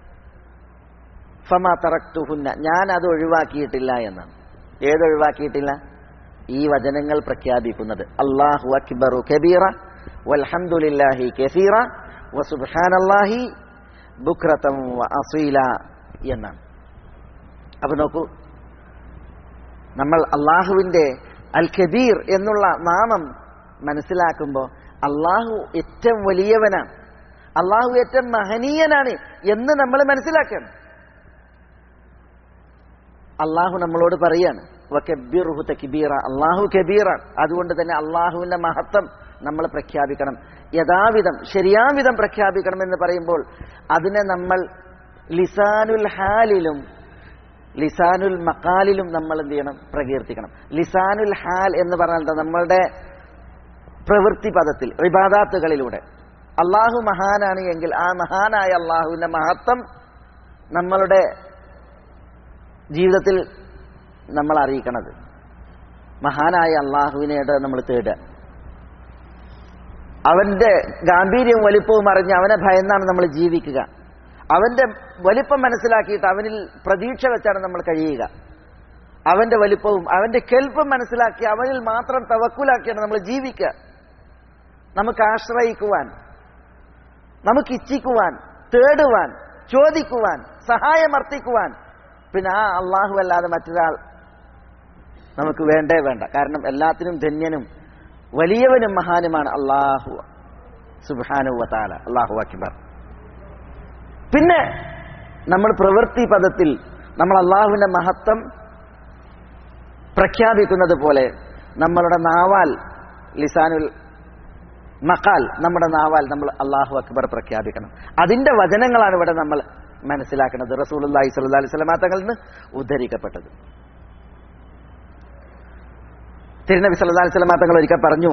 B: ഫമാ തറക്തുഹുന്ന, ഞാൻ അത് ഒഴിവാക്കിയിട്ടില്ല എന്നാണ്. ഏതൊഴിവാക്കിയിട്ടില്ല? ഈ വചനങ്ങൾ പ്രഖ്യാപിക്കുന്നത് അല്ലാഹു അക്ബറു കബീറ വൽഹംദുലില്ലാഹി കസീറ വസുബ്ഹാനല്ലാഹി ബുക്റതൻ വഅസീല എന്നാണ്. അപ്പൊ നോക്കൂ, നമ്മൾ അള്ളാഹുവിന്റെ അൽ കബീർ എന്നുള്ള നാമം മനസ്സിലാക്കുമ്പോൾ അള്ളാഹു ഏറ്റവും വലിയവനാണ്, അള്ളാഹു ഏറ്റവും മഹനീയനാണ് എന്ന് നമ്മൾ മനസ്സിലാക്കണം. അള്ളാഹു നമ്മളോട് പറയാണ് വകബ്ബിർഹു തക്ബീറ, അള്ളാഹു കബീറാണ്. അതുകൊണ്ട് തന്നെ അള്ളാഹുവിന്റെ മഹത്വം നമ്മൾ പ്രഖ്യാപിക്കണം, യഥാവിധം ശരിയാവിധം പ്രഖ്യാപിക്കണം എന്ന് പറയുമ്പോൾ അതിനെ നമ്മൾ ലിസാനുൽ ഹാലിലും ലിസാനുൽ മഖാലിലും നമ്മൾ എന്ത് ചെയ്യണം? പ്രകീർത്തിക്കണം. ലിസാനുൽ ഹാൽ എന്ന് പറഞ്ഞാൽ നമ്മളുടെ പ്രവൃത്തി പദത്തിൽ ഇബാദാത്തുകളിലൂടെ അള്ളാഹു മഹാനാണ് എങ്കിൽ ആ മഹാനായ അള്ളാഹുവിന്റെ മഹത്വം നമ്മളുടെ ജീവിതത്തിൽ നമ്മൾ അറിയിക്കണത്. മഹാനായ അള്ളാഹുവിനോട് നമ്മൾ തേടുക, അവന്റെ ഗാംഭീര്യവും വലിപ്പവും അറിഞ്ഞ് അവനെ ഭയന്നാണ് നമ്മൾ ജീവിക്കുക. അവന്റെ വലിപ്പം മനസ്സിലാക്കിയിട്ട് അവനിൽ പ്രതീക്ഷ വെച്ചാണ് നമ്മൾ കഴിയുക. അവന്റെ വലിപ്പവും അവന്റെ കെൽപ്പും മനസ്സിലാക്കി അവനിൽ മാത്രം തവക്കുലാക്കിയാണ് നമ്മൾ ജീവിക്കുക. നമുക്ക് ആശ്രയിക്കുവാൻ, നമുക്ക് ഇച്ഛിക്കുവാൻ, തേടുവാൻ, ചോദിക്കുവാൻ, സഹായമർത്ഥിക്കുവാൻ പിന്നെ ആ അള്ളാഹു അല്ലാതെ മറ്റൊരാൾ നമുക്ക് വേണ്ടേ വേണ്ട. കാരണം എല്ലാത്തിനും ധന്യനും വലിയവനും മഹാനുമാണ് അള്ളാഹു സുബ്ഹാനഹു വ തആല. അല്ലാഹു അക്ബർ. പിന്നെ നമ്മൾ പ്രവൃത്തി പദത്തിൽ നമ്മൾ അള്ളാഹുവിന്റെ മഹത്വം പ്രഖ്യാപിക്കുന്നത് പോലെ നമ്മളുടെ നാവാൽ ലിസാനുൽ മഖാൽ, നമ്മുടെ നാവാൽ നമ്മൾ അല്ലാഹു അക്ബർ പ്രഖ്യാപിക്കണം. അതിന്റെ വചനങ്ങളാണ് ഇവിടെ നമ്മൾ മനസ്സിലാക്കുന്നത്, റസൂലുള്ളാഹി സ്വല്ലല്ലാഹു അലൈഹി വസല്ലം തങ്ങളിൽ നിന്ന് ഉദ്ധരിക്കപ്പെട്ടത്. തിരുനബി സല്ലല്ലാഹു അലൈഹി വസല്ലം തങ്ങൾ ഒരിക്കൽ പറഞ്ഞു,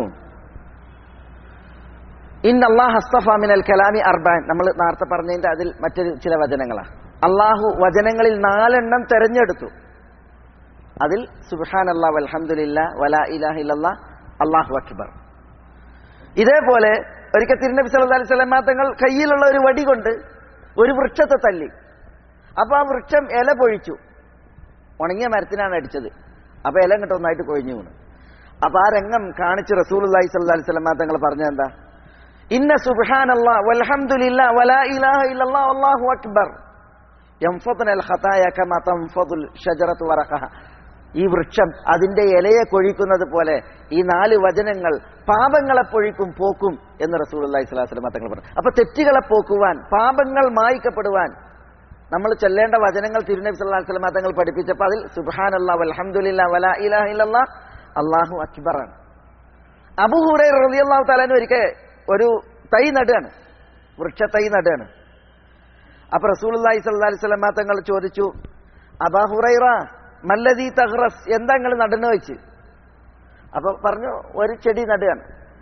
B: ഇന്നല്ലാഹ അസ്തഫ മിനൽ കലാമി അർബഅൻ. നമ്മൾ നേരത്തെ പറഞ്ഞതിന്റെ അതിൽ മറ്റൊരു ചില വചനങ്ങളാണ്. അള്ളാഹു വചനങ്ങളിൽ 4 തെരഞ്ഞെടുത്തു. അതിൽ സുബ്ഹാനല്ലാഹ് വൽഹംദുലില്ലാഹ് വലാ ഇലാഹ ഇല്ലല്ലാഹ് അല്ലാഹു അക്ബർ. ഇതേപോലെ ഒരിക്കൽ തിരുനബി സല്ലല്ലാഹു അലൈഹി വസല്ലം തങ്ങൾ കയ്യിലുള്ള ഒരു വടി കൊണ്ട് ഒരു വൃക്ഷത്തെ തല്ലി. അപ്പൊ ആ വൃക്ഷം ഇല പൊഴിച്ചു. ഉണങ്ങിയ മരത്തിനാണ് അടിച്ചത്. അപ്പൊ ഇല ഇങ്ങോട്ട് ഒന്നായിട്ട് കൊഴിഞ്ഞു വീണു. അപ്പൊ ആ രംഗം കാണിച്ച് റസൂലുള്ളാഹി സ്വല്ലല്ലാഹു അലൈഹി വസല്ലം തങ്ങൾ പറഞ്ഞത് എന്താ? ഇന്ന സുബ്ഹാനല്ലാഹ് വൽഹംദുലില്ലാഹ് വലാ ഇലാഹ ഇല്ലല്ലാഹ് അല്ലാഹു അക്ബർ യൻഫദുൽ ഖതായ കമാ തൻഫദുൽ ഷജറതു വറഖഹ. ഈ വൃക്ഷം അതിന്റെ ഇലയെ കൊഴിക്കുന്നത് പോലെ ഈ 4 വചനങ്ങൾ പാപങ്ങളെ പൊഴിക്കും, പോക്കും എന്ന് റസൂലുള്ളാഹി സ്വല്ലല്ലാഹു അലൈഹി വസല്ലം തങ്ങൾ പറഞ്ഞു. അപ്പൊ തെറ്റുകളെ പോക്കുവാൻ, പാപങ്ങൾ മായ്ക്കപ്പെടുവാൻ നമ്മൾ ചൊല്ലേണ്ട വചനങ്ങൾ തിരുനബി സല്ലല്ലാഹു അലൈഹി വസല്ലം തങ്ങൾ പഠിപ്പിച്ചപ്പോൾ അതിൽ സുബ്ഹാനല്ലാഹ് വൽഹംദുലില്ലാഹ് വലാ ഇലാഹ ഇല്ലല്ലാഹ് അല്ലാഹു അക്ബറാണ്. അബൂ ഹുറൈറ റളിയല്ലാഹു തആല ഒരിക്കൽ ഒരു തൈ നടുകയാണ്, വൃക്ഷത്തൈ നടുകയാണ്. അപ്പൊ റസൂലുള്ളാഹി സ്വല്ലല്ലാഹു അലൈഹി വസല്ലം തങ്ങൾ ചോദിച്ചു, അബൂ ഹുറൈറ മല്ലദീ തഗ്റസ്, എന്താ നിങ്ങൾ നടുന്നു വെച്ച്. അപ്പൊ പറഞ്ഞു, ഒരു ചെടി നടുകയാണ്.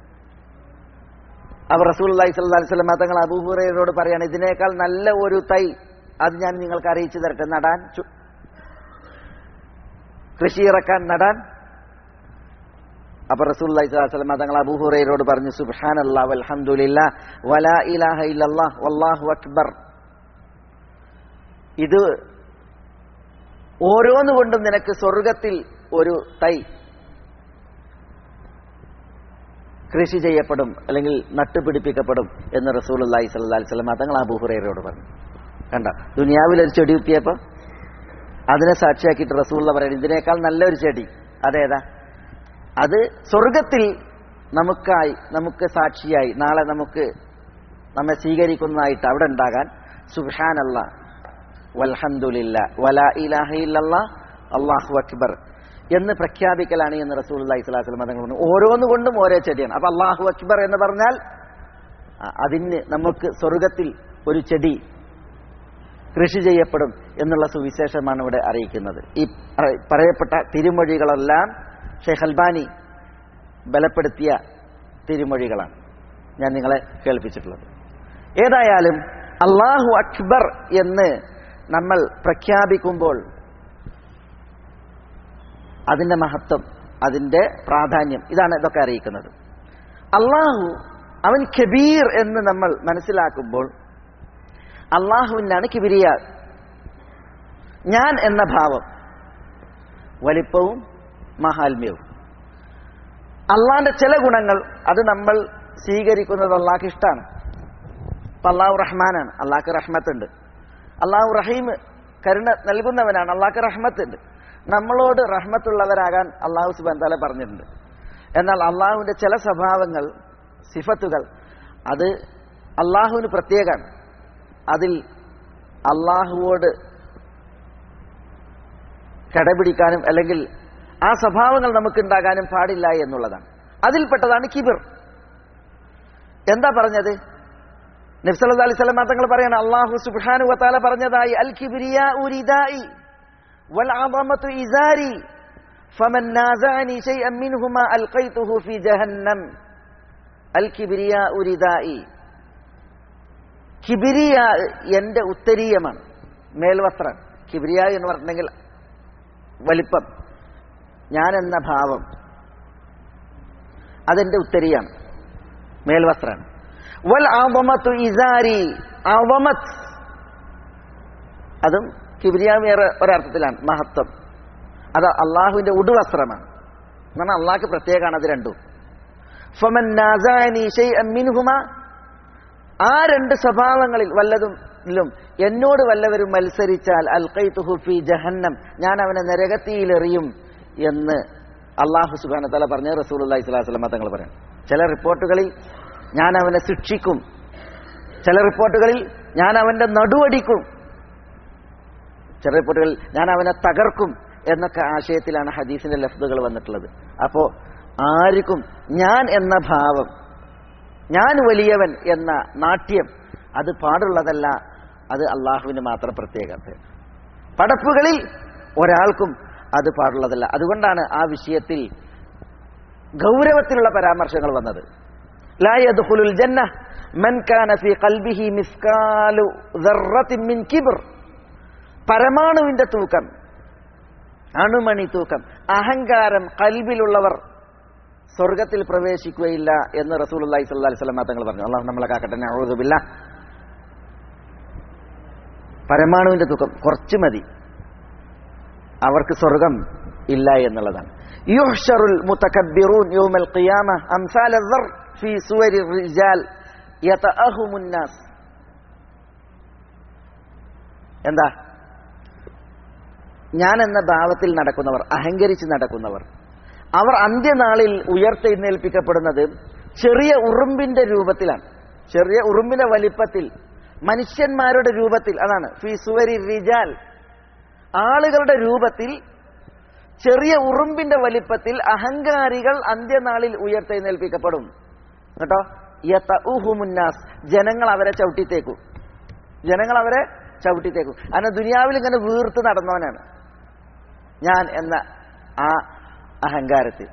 B: അപ്പൊ റസൂലുള്ളാഹി സ്വല്ലല്ലാഹു അലൈഹി വസല്ലം തങ്ങൾ അബൂ ഹുറൈറയോട് പറയാണ്, ഇതിനേക്കാൾ നല്ല ഒരു തൈ അത് ഞാൻ നിങ്ങൾക്ക് അറിയിച്ചു തരട്ടെ, നടാൻ, കൃഷി ഇറക്കാൻ, നടാൻ. അപ്പൊ റസൂലുള്ളാഹി സ്വല്ലല്ലാഹു അലൈഹി വസല്ലം തങ്ങൾ അബൂ ഹുറൈറയോട് പറഞ്ഞു, സുബ്ഹാനല്ലാഹ് വൽഹംദുലില്ലാഹ് വലാ ഇലാഹ ഇല്ലല്ലാഹ് വല്ലാഹു അക്ബർ. ഇത് ഓരോന്നുകൊണ്ടും നിനക്ക് സ്വർഗത്തിൽ ഒരു തൈ കൃഷി ചെയ്യപ്പെടും, അല്ലെങ്കിൽ നട്ടുപിടിപ്പിക്കപ്പെടും എന്ന് റസൂലുള്ളാഹി സ്വല്ലല്ലാഹി അലൈഹി വസല്ലം തങ്ങൾ അബൂ ഹുറൈറയോട് പറഞ്ഞു. കണ്ട, ദുനിയാവിൽ ഒരു ചെടി കുത്തിയപ്പോൾ അതിനെ സാക്ഷിയാക്കിയിട്ട് റസൂലുള്ള പറയുന്നത് ഇതിനേക്കാൾ നല്ലൊരു ചെടി അതേതാ? അത് സ്വർഗത്തിൽ നമുക്ക് സാക്ഷിയായി നാളെ നമ്മെ സ്വീകരിക്കുന്നതായിട്ട് അവിടെ ഉണ്ടാകാൻ സുബ്ഹാനല്ലാഹ് വൽഹംദുലില്ലാഹ് വലാ ഇലാഹ ഇല്ലല്ലാഹ് അല്ലാഹു അക്ബർ എന്ന് പ്രഖ്യാപിക്കലാണ് എന്ന് റസൂലുള്ളാഹി സ്വല്ലല്ലാഹി അലൈഹി വസല്ലം തങ്ങൾ പറഞ്ഞു. ഓരോന്നുകൊണ്ടും ഓരോ ചെടിയാണ്. അപ്പൊ അല്ലാഹു അക്ബർ എന്ന് പറഞ്ഞാൽ അതിന് നമുക്ക് സ്വർഗത്തിൽ ഒരു ചെടി കൃഷി ചെയ്യപ്പെടും എന്നുള്ള സുവിശേഷമാണ് ഇവിടെ അറിയിക്കുന്നത്. ഈ പറയപ്പെട്ട തിരുമൊഴികളെല്ലാം ഷെയ്ഖ് അൽബാനി ബലപ്പെടുത്തിയ തിരുമൊഴികളാണ് ഞാൻ നിങ്ങളെ കേൾപ്പിച്ചിട്ടുള്ളത്. ഏതായാലും അല്ലാഹു അക്ബർ എന്ന് നമ്മൾ പ്രഖ്യാപിക്കുമ്പോൾ അതിന്റെ മഹത്വം, അതിന്റെ പ്രാധാന്യം, ഇതൊക്കെ അറിയിക്കുന്നത്. അല്ലാഹു അവൻ കബീർ എന്ന് നമ്മൾ മനസ്സിലാക്കുമ്പോൾ അള്ളാഹുവിനാണ് കിബിരിയ, ഞാൻ എന്ന ഭാവം, വലിപ്പവും മഹാത്മ്യവും. അള്ളാന്റെ ചില ഗുണങ്ങൾ അത് നമ്മൾ സ്വീകരിക്കുന്നത് അള്ളാഹ്ക്ക് ഇഷ്ടമാണ്. ഇപ്പൊ അള്ളാഹു റഹ്മാനാണ്, അള്ളാഹ്ക്ക് റഹ്മത്തുണ്ട്. അള്ളാഹു റഹീം, കരുണ നൽകുന്നവനാണ്, അള്ളാഹ്ക്ക് റഹ്മത്തുണ്ട്. നമ്മളോട് റഹ്മത്തുള്ളവരാകാൻ അള്ളാഹു സുബ്ഹാനഹു വ തആല പറഞ്ഞിട്ടുണ്ട്. എന്നാൽ അള്ളാഹുവിന്റെ ചില സ്വഭാവങ്ങൾ, സിഫത്തുകൾ, അത് അള്ളാഹുവിന് പ്രത്യേകമാണ്. അതിൽ അള്ളാഹുവോട് കടപിടിക്കാനും അല്ലെങ്കിൽ ആ സ്വഭാവങ്ങൾ നമുക്കുണ്ടാകാനും പാടില്ല എന്നുള്ളതാണ്. അതിൽപ്പെട്ടതാണ് കിബിർ. എന്താ പറഞ്ഞത്? നബി സല്ലല്ലാഹു അലൈഹി വസല്ലം തങ്ങൾ പറയാണ്, അല്ലാഹു സുബ്ഹാനഹു വ തആല പറഞ്ഞതായി, അൽ കിബ്രിയാഉ റിദാഇ വൽ അദമതു ഇസാരി ഫമൻ നാസഅനി ശൈഅൻ മിൻഹുമാ അൽഖൈതുഹു ഫീ ജഹന്നം. അൽ കിബ്രിയാഉ റിദാഇ, കിബിരിയ എന്റെ ഉത്തരീയമാണ്, മേൽവസ്ത്രം. കിബിരിയ എന്ന് പറഞ്ഞിട്ടുണ്ടെങ്കിൽ വലിപ്പം, ഞാൻ എന്ന ഭാവം, അതെന്റെ ഉത്തരീയാണ്, മേൽവസ്ത്രമാണ്. വൽ അദമതു ഇസാരി, അദമത്ത് അതും കിബിരിയ വേറെ ഒരർത്ഥത്തിലാണ്, മഹത്വം. അത് അള്ളാഹുവിന്റെ ഉടുവസ്ത്രമാണ്. എന്നാണ് അള്ളാഹ്ക്ക് പ്രത്യേകമാണ് അത് രണ്ടും. ഫമൻ നാസഅനി ശൈഅൻ മിൻഹുമാ, ആ രണ്ട് സ്വഭാവങ്ങളിൽ വല്ലതും എന്നോട് വല്ലവരും മത്സരിച്ചാൽ അൽഖൈതുഹു ഫീ ജഹന്നം, ഞാൻ അവനെ നരകത്തിയിലെറിയും എന്ന് അല്ലാഹു സുബ്ഹാനഹു വ തആല പറഞ്ഞ റസൂലുള്ളാഹി സ്വല്ലല്ലാഹി അലൈഹി വസല്ലം തങ്ങൾ പറയും. ചില റിപ്പോർട്ടുകളിൽ ഞാൻ അവനെ ശിക്ഷിക്കും, ചില റിപ്പോർട്ടുകളിൽ ഞാൻ അവന്റെ നടുവടിക്കും, ചില റിപ്പോർട്ടുകളിൽ ഞാൻ അവനെ തകർക്കും എന്നൊക്കെ ആശയത്തിലാണ് ഹദീസിന്റെ ലഫ്ദുകൾ വന്നിട്ടുള്ളത്. അപ്പോ ആർക്കും ഞാൻ എന്ന ഭാവം, ഞാൻ വലിയവൻ എന്ന നാട്യം അത് പാടുള്ളതല്ല. അത് അള്ളാഹുവിന് മാത്രം പ്രത്യേകത. പടപ്പുകളിൽ ഒരാൾക്കും അത് പാടുള്ളതല്ല. അതുകൊണ്ടാണ് ആ വിഷയത്തിൽ ഗൗരവത്തിലുള്ള പരാമർശങ്ങൾ വന്നത്. ലാ യദ്ഖുലുൽ ജന്ന മൻ കാന ഫീ ഖൽബിഹി മിസ്കാലു ദർറത്തിൻ മിൻ കിബ്ർ, പരമാണുവിന്റെ തൂക്കം, അണുമണി തൂക്കം, അഹങ്കാരം കൽബിലുള്ളവർ സ്വർഗത്തിൽ പ്രവേശിക്കുകയില്ല എന്ന് റസൂലുള്ളാഹി സ്വല്ലല്ലാഹി അലൈഹി വസല്ലം തങ്ങൾ പറഞ്ഞു. അല്ലാഹു നമ്മളെ കാക്കട്ടെ. നഊദു ബില്ലാഹ്. പരമാണുവിന്റെ തൂക്കം കുറച്ച് മതി, അവർക്ക് സ്വർഗം ഇല്ല എന്നുള്ളതാണ്. യുഹ്ശറുൽ മുതകബ്ബിറൂൻ യൗമൽ ഖിയാമ അംസാല അദ്ദർ ഫീ സുവരി റിജാൽ യതഅഹുമുൻ നാസ്. എന്താ? ഞാൻ എന്ന ഭാവത്തിൽ നടക്കുന്നവർ, അഹങ്കരിച്ച് നടക്കുന്നവർ, അവർ അന്ത്യനാളിൽ ഉയർത്തെഴുന്നേൽപ്പിക്കപ്പെടുന്നത് ചെറിയ ഉറുമ്പിന്റെ രൂപത്തിലാണ്, ചെറിയ ഉറുമ്പിന്റെ വലിപ്പത്തിൽ, മനുഷ്യന്മാരുടെ രൂപത്തിൽ. അതാണ് ഫീ സുവരി റിജാൽ, ആളുകളുടെ രൂപത്തിൽ, ചെറിയ ഉറുമ്പിന്റെ വലിപ്പത്തിൽ അഹങ്കാരികൾ അന്ത്യനാളിൽ ഉയർത്തെഴുന്നേൽപ്പിക്കപ്പെടും. കേട്ടോ, യതഉഹുമുന്നാസ്, ജനങ്ങൾ അവരെ ചവിട്ടിത്തേക്കും, ജനങ്ങൾ അവരെ ചവിട്ടിത്തേക്കും. അങ്ങനെ ദുനിയാവിൽ ഇങ്ങനെ വീർത്ത് നടന്നവനാണ് ഞാൻ എന്ന ആ അഹങ്കാരത്തിൽ.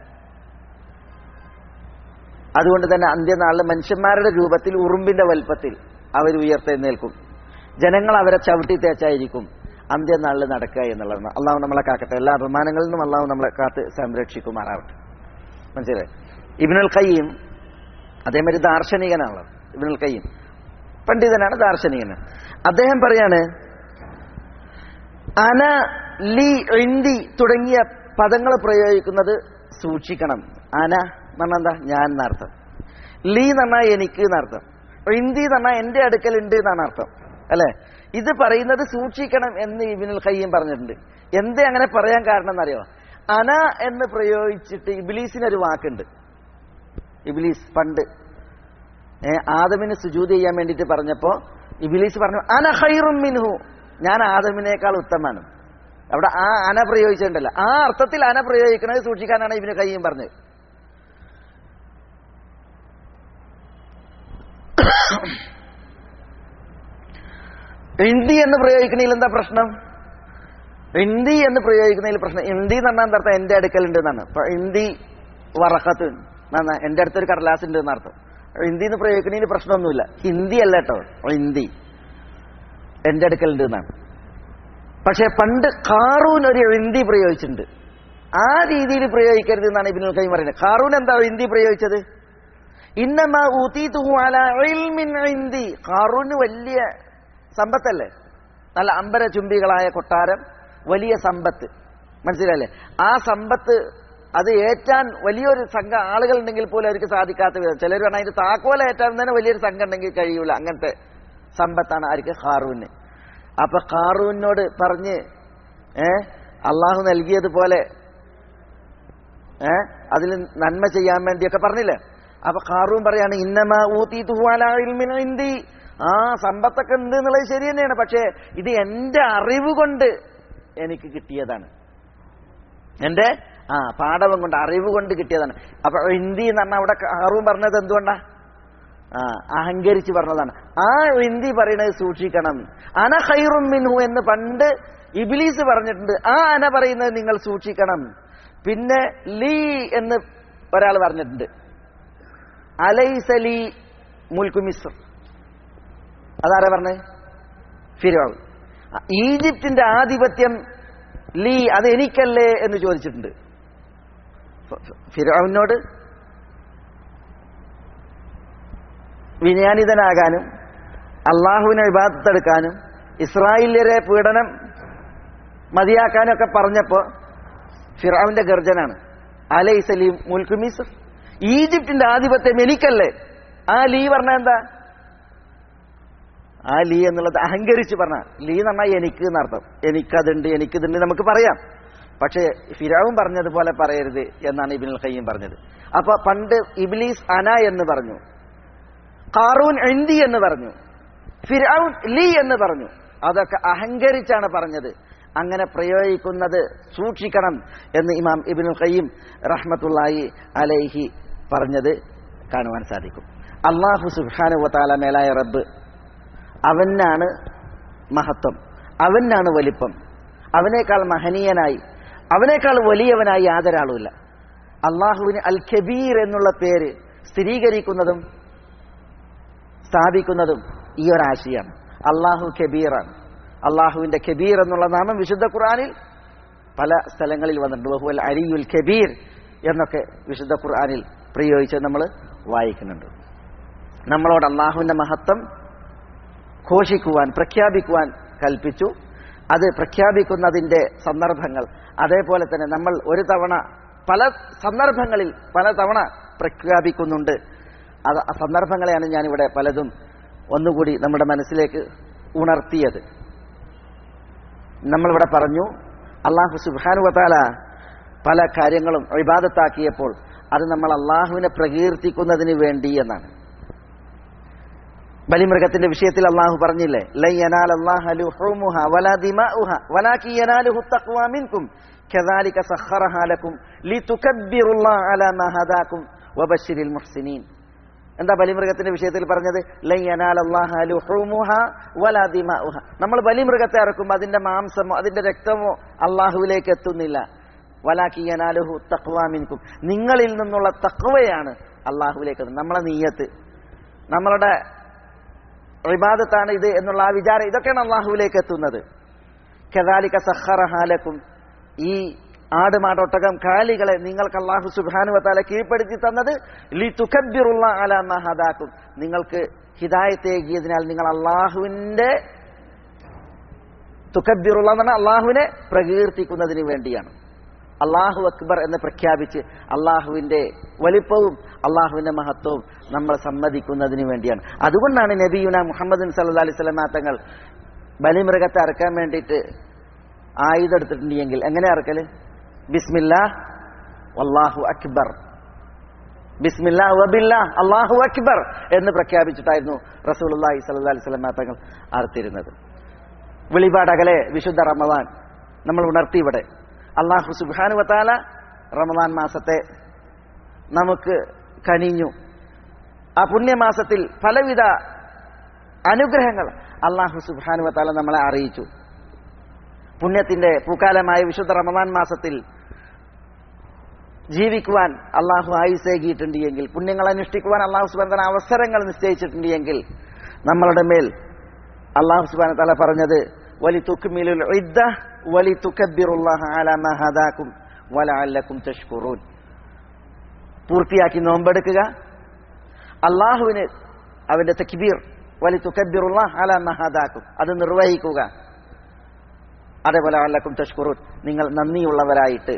B: അതുകൊണ്ട് തന്നെ അന്ത്യനാളിൽ മനുഷ്യന്മാരുടെ രൂപത്തിൽ ഉറുമ്പിന്റെ വലുപ്പത്തിൽ അവർ ഉയർത്തെഴുന്നേൽക്കും, ജനങ്ങൾ അവരെ ചവിട്ടി തേച്ചായിരിക്കും അന്ത്യനാളിൽ നടക്കുക എന്നുള്ളതാണ്. അള്ളാഹു നമ്മളെ കാക്കട്ടെ, എല്ലാ അപമാനങ്ങളിൽ നിന്നും അള്ളാഹു നമ്മളെ കാത്ത് സംരക്ഷിക്കുമാറാവട്ടെ. മനസ്സിലായി? ഇബ്നുൽ ഖയ്യിം അതേമാതിരി ദാർശനികനാണല്ലോ. ഇബ്നുൽ ഖയ്യിം പണ്ഡിതനാണ്, ദാർശനികനാണ്. അദ്ദേഹം പറയാണ്, അന, ലി, ഇൻദി തുടങ്ങിയ പദങ്ങൾ പ്രയോഗിക്കുന്നത് സൂക്ഷിക്കണം. അന എന്ന് പറഞ്ഞാൽ എന്താ? ഞാൻ എന്നർത്ഥം. ലീ എന്ന് പറഞ്ഞാൽ എനിക്ക് എന്നർത്ഥം, ഇന്ദി എന്ന് പറഞ്ഞാൽ എന്റെ അടുക്കൽ ഉണ്ട് എന്നാണ് അർത്ഥം അല്ലെ. ഇത് പറയുന്നത് സൂക്ഷിക്കണം എന്ന് ഇബ്നുൽ ഖയ്യിം പറഞ്ഞിട്ടുണ്ട്. എന്തേ അങ്ങനെ പറയാൻ കാരണം എന്നറിയോ? അന എന്ന് പ്രയോഗിച്ചിട്ട് ഇബ്ലീസിനൊരു വാക്കുണ്ട്. ഇബ്ലീസ് പണ്ട് ആദമിന് സുജൂദ് ചെയ്യാൻ വേണ്ടിയിട്ട് പറഞ്ഞപ്പോ ഇബ്ലീസ് പറഞ്ഞു അന ഖൈറും മിൻഹു, ഞാൻ ആദമിനേക്കാൾ ഉത്തമമാണ്. അവിടെ ആ അന പ്രയോഗിച്ചിട്ടുണ്ടല്ലോ, ആ അർത്ഥത്തിൽ അന പ്രയോഗിക്കുന്നത് സൂക്ഷിക്കാനാണ് ഇബ്നുൽ ഖയ്യിം പറഞ്ഞത്. ഇന്ദി എന്ന് പ്രയോഗിക്കുന്നതിൽ എന്താ പ്രശ്നം? ഇന്ദി എന്ന് പ്രയോഗിക്കുന്നതിൽ പ്രശ്നം, ഇന്ദി എന്ന് പറഞ്ഞാൽ എന്താ അർത്ഥം? എന്റെ അടുക്കൽ ഉണ്ട് എന്നാണ്. അപ്പൊ ഇന്ദി വറക്കത്ത് എന്നാ എന്റെ അടുത്തൊരു കടലാസ് ഉണ്ട് എന്നർത്ഥം. ഹിന്ദി എന്ന് പ്രയോഗിക്കുന്നതിന് പ്രശ്നമൊന്നുമില്ല. ഹിന്ദി അല്ല കേട്ടോ, ഹിന്ദി എന്റെ അടുക്കൽ ഉണ്ട് എന്നാണ്. പക്ഷെ പണ്ട് ഖാറൂൻ ഒരു ഹിന്ദി പ്രയോഗിച്ചിട്ടുണ്ട്. ആ രീതിയിൽ പ്രയോഗിക്കരുത് എന്നാണ് ഇബ്നുൽ ഖയ്യിം പറയുന്നത്. ഖാറൂൻ എന്താ ഹിന്ദി പ്രയോഗിച്ചത്? ഇന്നമാ ഊതീതുഹു അലാ ഇൽമിൻ ഇൻദി. ഖാറൂന് വലിയ സമ്പത്തല്ലേ, നല്ല അമ്പരചുംബികളായ കൊട്ടാരം, വലിയ സമ്പത്ത്, മനസ്സിലല്ലേ? ആ സമ്പത്ത് അത് ഏറ്റാൻ വലിയൊരു സംഘം ആളുകൾ ഉണ്ടെങ്കിൽ പോലും അവർക്ക് സാധിക്കാത്ത വിധം, ചിലർ പറഞ്ഞാൽ അതിന്റെ താക്കോല ഏറ്റാൻ തന്നെ വലിയൊരു സംഘം ഉണ്ടെങ്കിൽ കഴിയൂല, അങ്ങനത്തെ സമ്പത്താണ് ആർക്ക്? ഖാറൂന്. അപ്പൊ ഖാറൂനോട് പറഞ്ഞ് അള്ളാഹു നൽകിയതുപോലെ അതിൽ നന്മ ചെയ്യാൻ വേണ്ടിയൊക്കെ പറഞ്ഞില്ലേ? അപ്പൊ ഖാറൂൻ പറയാണ് ഇന്നമാ ഊതീതുഹു അലാ ഇൽമിൻ ഇൻദി. ആ സമ്പത്തൊക്കെ ഉണ്ട് എന്നുള്ളത് ശരി തന്നെയാണ്, പക്ഷേ ഇത് എന്റെ അറിവ് കൊണ്ട് എനിക്ക് കിട്ടിയതാണ്, എന്റെ പാഠവം കൊണ്ട്, അറിവ് കൊണ്ട് കിട്ടിയതാണ്. അപ്പൊ ഹിന്ദി എന്ന് പറഞ്ഞാൽ അവിടെ ഖാറൂൻ പറഞ്ഞത് എന്തുകൊണ്ടാ? അഹങ്കരിച്ച് പറഞ്ഞതാണ്. ആ ഹിന്ദി പറയുന്നത് സൂക്ഷിക്കണം. അന ഖൈറും മിൻഹു എന്ന് പണ്ട് ഇബ്ലീസ് പറഞ്ഞിട്ടുണ്ട്. ആ അന പറയുന്നത് നിങ്ങൾ സൂക്ഷിക്കണം. പിന്നെ ലീ എന്ന് ഒരാൾ പറഞ്ഞിട്ടുണ്ട്. അലൈസ ലീ മുൽക്കു മിസ്ർ, അതാരാ പറഞ്ഞത്? ഫിർഔൻ. ഈജിപ്തിന്റെ ആധിപത്യം ലീ, അത് എനിക്കല്ലേ എന്ന് ചോദിച്ചിട്ടുണ്ട് ഫിർഔനോട്. വിനയാനിതനാകാനും അള്ളാഹുവിനെ ഇബാദത്തെടുക്കാനും ഇസ്രായേലിയരെ പീഡനം മതിയാക്കാനും ഒക്കെ പറഞ്ഞപ്പോ ഫിർഔന്റെ ഗർജനാണ് അലൈസ ലീ മുൽക്കു മിസ്ർ, ഈജിപ്തിന്റെ ആധിപത്യം എനിക്കല്ലേ. ആ ലീ പറഞ്ഞ എന്താ? ആ ലീ എന്നുള്ളത് അഹങ്കരിച്ച് പറഞ്ഞ ലീ എന്ന് പറഞ്ഞാൽ എനിക്ക് എന്നർത്ഥം. എനിക്കതുണ്ട്, എനിക്കിതുണ്ട് നമുക്ക് പറയാം, പക്ഷേ ഫിർഔൻ പറഞ്ഞതുപോലെ പറയരുത് എന്നാണ് ഇബ്നുൽ ഖയ്യിം പറഞ്ഞത്. അപ്പൊ പണ്ട് ഇബ്ലീസ് അന എന്ന് പറഞ്ഞു, ഖാറൂൻ ഇന്ദി എന്ന് പറഞ്ഞു, ഫിർഔൻ ലീ എന്ന് പറഞ്ഞു. അതൊക്കെ അഹങ്കരിച്ചാണ് പറഞ്ഞത്. അങ്ങനെ പ്രയോഗിക്കുന്നത് സൂക്ഷിക്കണം എന്ന് ഇമാം ഇബ്നുൽ ഖയ്യിം റഹ്മത്തുള്ളാഹി അലൈഹി പറഞ്ഞത് കാണുവാൻ സാധിക്കും. അല്ലാഹു സുബ്ഹാനഹു വ തആല മേലായ റബ്ബ്, അവനാണ് മഹത്വം, അവനാണ് വലിപ്പം. അവനേക്കാൾ മഹനീയനായി, അവനേക്കാൾ വലിയവനായി യാതൊരാളുമില്ല. അള്ളാഹുവിന് അൽ കബീർ എന്നുള്ള പേര് സ്ഥിരീകരിക്കുന്നതും സ്ഥാപിക്കുന്നതും ഈ ഒരാശയാണ്. അള്ളാഹു കബീറാണ്. അള്ളാഹുവിന്റെ കബീർ എന്നുള്ള നാമം വിശുദ്ധ ഖുർആനിൽ പല സ്ഥലങ്ങളിൽ വന്നിട്ടുണ്ട്. വഹുവൽ അലിയുൽ കബീർ എന്നൊക്കെ വിശുദ്ധ ഖുർആനിൽ പ്രയോഗിച്ച് നമ്മൾ വായിക്കുന്നുണ്ട്. നമ്മളോട് അള്ളാഹുവിന്റെ മഹത്വം ഘോഷിക്കുവാൻ, പ്രഖ്യാപിക്കുവാൻ കൽപ്പിച്ചു. അത് പ്രഖ്യാപിക്കുന്നതിന്റെ സന്ദർഭങ്ങൾ, അതേപോലെ തന്നെ നമ്മൾ ഒരു തവണ പല സന്ദർഭങ്ങളിൽ പലതവണ പ്രഖ്യാപിക്കുന്നുണ്ട്. ആ സന്ദർഭങ്ങളെയാണ് ഞാനിവിടെ പലതും ഒന്നുകൂടി നമ്മുടെ മനസ്സിലേക്ക് ഉണർത്തിയത്. നമ്മളിവിടെ പറഞ്ഞു അല്ലാഹു സുബ്ഹാനഹു വ തആല പല കാര്യങ്ങളും ഇബാദത്താക്കിയപ്പോൾ അത് നമ്മൾ അള്ളാഹുവിനെ പ്രകീർത്തിക്കുന്നതിന് വേണ്ടി എന്നാണ്. ബലിമൃഗത്തിന്റെ വിഷയത്തിൽ അള്ളാഹു പറഞ്ഞില്ലേ, ലൻ യനാലല്ലാഹ ലുഹൂമുഹാ വലാ ദിമാഉഹാ വലാകിൻ യനാലുഹു തഖ്വാ മിൻകും കദാലിക സഖറഹാ ലക്കും ലിതുകബ്ബിറുല്ലാഹ അലാ മാ ഹദാകും വബശ്ശിരിൽ മുഹ്സിനീൻ. എന്താ ബലിമൃഗത്തിന്റെ വിഷയത്തിൽ പറഞ്ഞത്? ലൻ യനാലല്ലാഹ ലുഹൂമുഹാ വലാ ദിമാഉഹാ. നമ്മൾ ബലിമൃഗത്തെ അറുക്കുമ്പോൾ അതിന്റെ മാംസമോ അതിന്റെ രക്തമോ അള്ളാഹുവിലേക്ക് എത്തുന്നില്ല. വലാകിൻ യനാലുഹു തഖ്വാ മിൻകും, നിങ്ങളിൽ നിന്നുള്ള തഖ്വയാണ് അള്ളാഹുവിലേക്ക് എത്തുന്നത്. നമ്മളെ നിയ്യത്ത്, നമ്മളുടെ ഇബാദത്താണ് ഇത് എന്നുള്ള ആ വിചാരം, ഇതൊക്കെയാണ് അള്ളാഹുവിലേക്ക് എത്തുന്നത്. കദാലിക സഖറഹാ ലക്കും, ഈ ആട്, മാടൊട്ടകം, കാലികളെ നിങ്ങൾക്ക് അല്ലാഹു സുബ്ഹാനഹു വ തആല കീഴ്പ്പെടുത്തി തന്നത് ലിതുകബ്ബിറുല്ലാഹ അലാ മാ ഹദാകും, നിങ്ങൾക്ക് ഹിദായത്ത് ഏകിയതിനാൽ നിങ്ങൾ അള്ളാഹുവിന്റെ തുകബ്ബിറുല്ലാഹ് എന്ന് പറഞ്ഞാൽ അള്ളാഹുവിനെ പ്രകീർത്തിക്കുന്നതിന് വേണ്ടിയാണ്. അള്ളാഹു അക്ബർ എന്ന് പ്രഖ്യാപിച്ച് അള്ളാഹുവിന്റെ വലിപ്പവും അള്ളാഹുവിന്റെ മഹത്വവും നമ്മൾ സമ്മതിക്കുന്നതിന് വേണ്ടിയാണ്. അതുകൊണ്ടാണ് നബിയുന മുഹമ്മദ് സല്ലല്ലാഹു അലൈഹി വസല്ലം തങ്ങൾ ബലിമൃഗത്തെ അറക്കാൻ വേണ്ടിയിട്ട് ആയുധം എടുത്തിട്ടുണ്ടെങ്കിൽ എങ്ങനെ അറക്കല്? ബിസ്മില്ലാഹ് വല്ലാഹു അക്ബർ, ബിസ്മില്ലാഹ് വബില്ലാഹ് അല്ലാഹു അക്ബർ എന്ന് പ്രഖ്യാപിച്ചിട്ടായിരുന്നു റസൂലുള്ളാഹി സ്വല്ലല്ലാഹു അലൈഹി വസല്ലം തങ്ങൾ അറുത്തിരുന്നത്. വെളിപാടകലെ വിശുദ്ധ റമദാൻ നമ്മൾ ഉണർത്തി. ഇവിടെ അല്ലാഹു സുബ്ഹാനഹു വ തആല റമദാൻ മാസത്തെ നമുക്ക് കനിഞ്ഞു. ആ പുണ്യമാസത്തിൽ പലവിധ അനുഗ്രഹങ്ങൾ അല്ലാഹു സുബ്ഹാനഹു വ തആല നമ്മളെ അറിയിച്ചു. പുണ്യത്തിന്റെ പൂക്കാലമായ വിശുദ്ധ റമദാൻ മാസത്തിൽ ജീവിക്കുവാൻ അള്ളാഹു ആയുസേകിയിട്ടുണ്ട് എങ്കിൽ, പുണ്യങ്ങൾ അനുഷ്ഠിക്കുവാൻ അള്ളാഹു സുബ്ഹാനഹു വ തആല അവസരങ്ങൾ നിശ്ചയിച്ചിട്ടുണ്ട് എങ്കിൽ, നമ്മളുടെ മേൽ അള്ളാഹു സുബ്ഹാനഹു വ തആല പറഞ്ഞത് വലിതുക്മിലുൽ ഇദ്ദ വലിതുകബ്ബിറുല്ലാഹ അലാ മാ ഹദാകും വലഅല്ലകും തഷ്കുറൂൻ, പൂർത്തിയാക്കി നോമ്പെടുക്കുക, അള്ളാഹുവിന് അവന്റെ തക്ബീർ വലിതുകബ്ബിറുല്ലാഹ അലാ മാ ഹദാകും അത് നിർവഹിക്കുക, അതേപോലെ വലഅല്ലകും തഷ്കുറൂൻ നിങ്ങൾ നന്ദിയുള്ളവരായിട്ട്,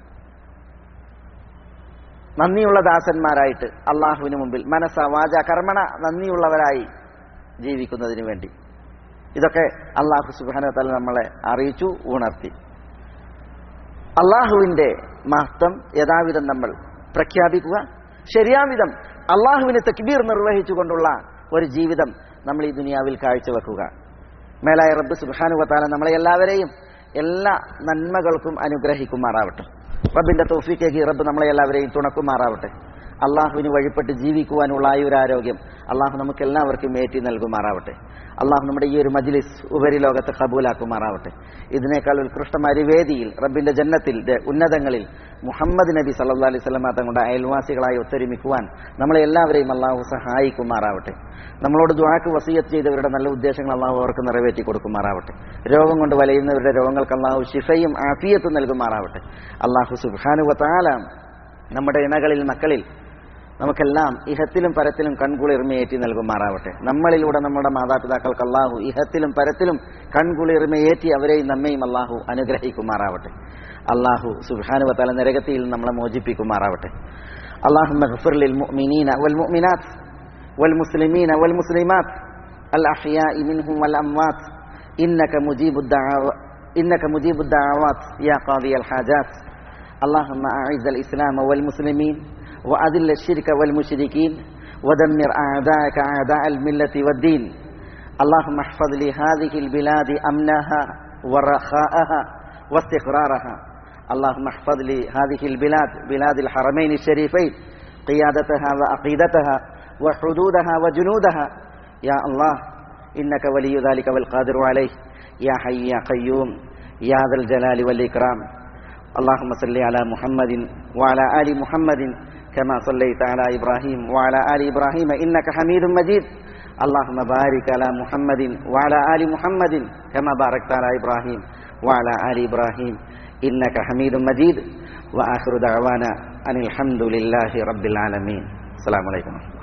B: നന്ദിയുള്ള ദാസന്മാരായിട്ട് അള്ളാഹുവിന് മുമ്പിൽ മനസ്സ വാച കർമ്മണ നന്ദിയുള്ളവരായി ജീവിക്കുന്നതിന് വേണ്ടി. ഇതൊക്കെ അള്ളാഹു സുബ്ഹാനഹു വ തആല നമ്മളെ അറിയിച്ചു, ഉണർത്തി. അള്ളാഹുവിന്റെ മഹത്വം യഥാവിധം നമ്മൾ പ്രഖ്യാപിക്കുക, ശരിയാവിധം അള്ളാഹുവിന് തക്ബീർ നിർവഹിച്ചുകൊണ്ടുള്ള ഒരു ജീവിതം നമ്മൾ ഈ ദുനിയാവിൽ കാഴ്ചവെക്കുക. മേലായ റബ്ബ് സുബ്ഹാനഹു വ തആല നമ്മളെ എല്ലാവരെയും എല്ലാ നന്മകൾക്കും അനുഗ്രഹിക്കുമാറാവട്ടെ. റബ്ബിന്റെ തൗഫീഖേകി റബ്ബ് നമ്മളെ എല്ലാവരെയും തുണക്കുമാറാവട്ടെ. അള്ളാഹുവിന് വഴിപ്പെട്ട് ജീവിക്കുവാനുള്ള ആയുരാരോഗ്യം അള്ളാഹു നമുക്ക് എല്ലാവർക്കും ഏറ്റി നൽകുമാറാവട്ടെ. അള്ളാഹു നമ്മുടെ ഈ ഒരു മജ്ലിസ് ഉപരിലോകത്ത് ഖബൂലാക്കുമാറാവട്ടെ. ഇതിനേക്കാൾ ഉത്കൃഷ്ടമായ ഒരു വേദിയിൽ റബ്ബിന്റെ ജന്നത്തിൽ ഉന്നതങ്ങളിൽ മുഹമ്മദ് നബി സല്ലല്ലാഹു അലൈഹി വസല്ലം തങ്ങളുടെ അയൽവാസികളായി ഒത്തൊരുമിക്കുവാൻ നമ്മളെ എല്ലാവരെയും അള്ളാഹു സഹായിക്കുമാറാവട്ടെ. നമ്മളോട് ദുആക്ക് വസിയത്ത് ചെയ്തവരുടെ നല്ല ഉദ്ദേശങ്ങൾ അള്ളാഹു അവർക്ക് നിറവേറ്റി കൊടുക്കുമാറാവട്ടെ. രോഗം കൊണ്ട് വലയുന്നവരുടെ രോഗങ്ങൾക്ക് അള്ളാഹു ശിഫയും ആഫിയത്തും നൽകുമാറാവട്ടെ. അള്ളാഹു സുബ്ഹാനഹു വ തആല നമ്മുടെ ഇണകളിൽ മക്കളിൽ നമുക്കെല്ലാം ഇഹത്തിലും പരത്തിലും കൺകുളിർമയേറ്റി നൽകുമാറാവട്ടെ. നമ്മളിലൂടെ നമ്മുടെ മാതാപിതാക്കൾക്ക് അള്ളാഹു ഇഹത്തിലും പരത്തിലും കൺകുളിർമയേറ്റി അവരെയും നമ്മയും അള്ളാഹു അനുഗ്രഹിക്കുമാറാവട്ടെ. അള്ളാഹു സുബ്ഹാനഹു വ തആല നരകത്തിൽ നമ്മളെ മോചിപ്പിക്കുമാറാവട്ടെ. اللهم اغفر للمؤمنين والمؤمنات والمسلمين والمسلمات الأحياء منهم والأموات إنك مجيب الدعوات يا قاضي الحاجات. اللهم أعز الإسلام والمسلمين وأذل الشرك والمشركين ودمر أعداءك أعداء الملة والدين. اللهم احفظ لي هذه البلاد أمنها ورخاءها واستقرارها. اللهم احفظ لي هذه البلاد بلاد الحرمين الشريفين قيادتها وعقيدتها وحدودها وجنودها يا الله إنك ولي ذلك والقادر عليه يا حي يا قيوم يا ذا الجلال والإكرام. اللهم صل على محمد وعلى آل محمد كما صليت على إبراهيم وعلى آل إبراهيم إنك حميد مجيد. اللهم بارك على محمد وعلى آل محمد كما باركت على إبراهيم وعلى آل إبراهيم إنك حميد مجيد. وآخر دعوانا أن الحمد لله رب العالمين. السلام عليكم.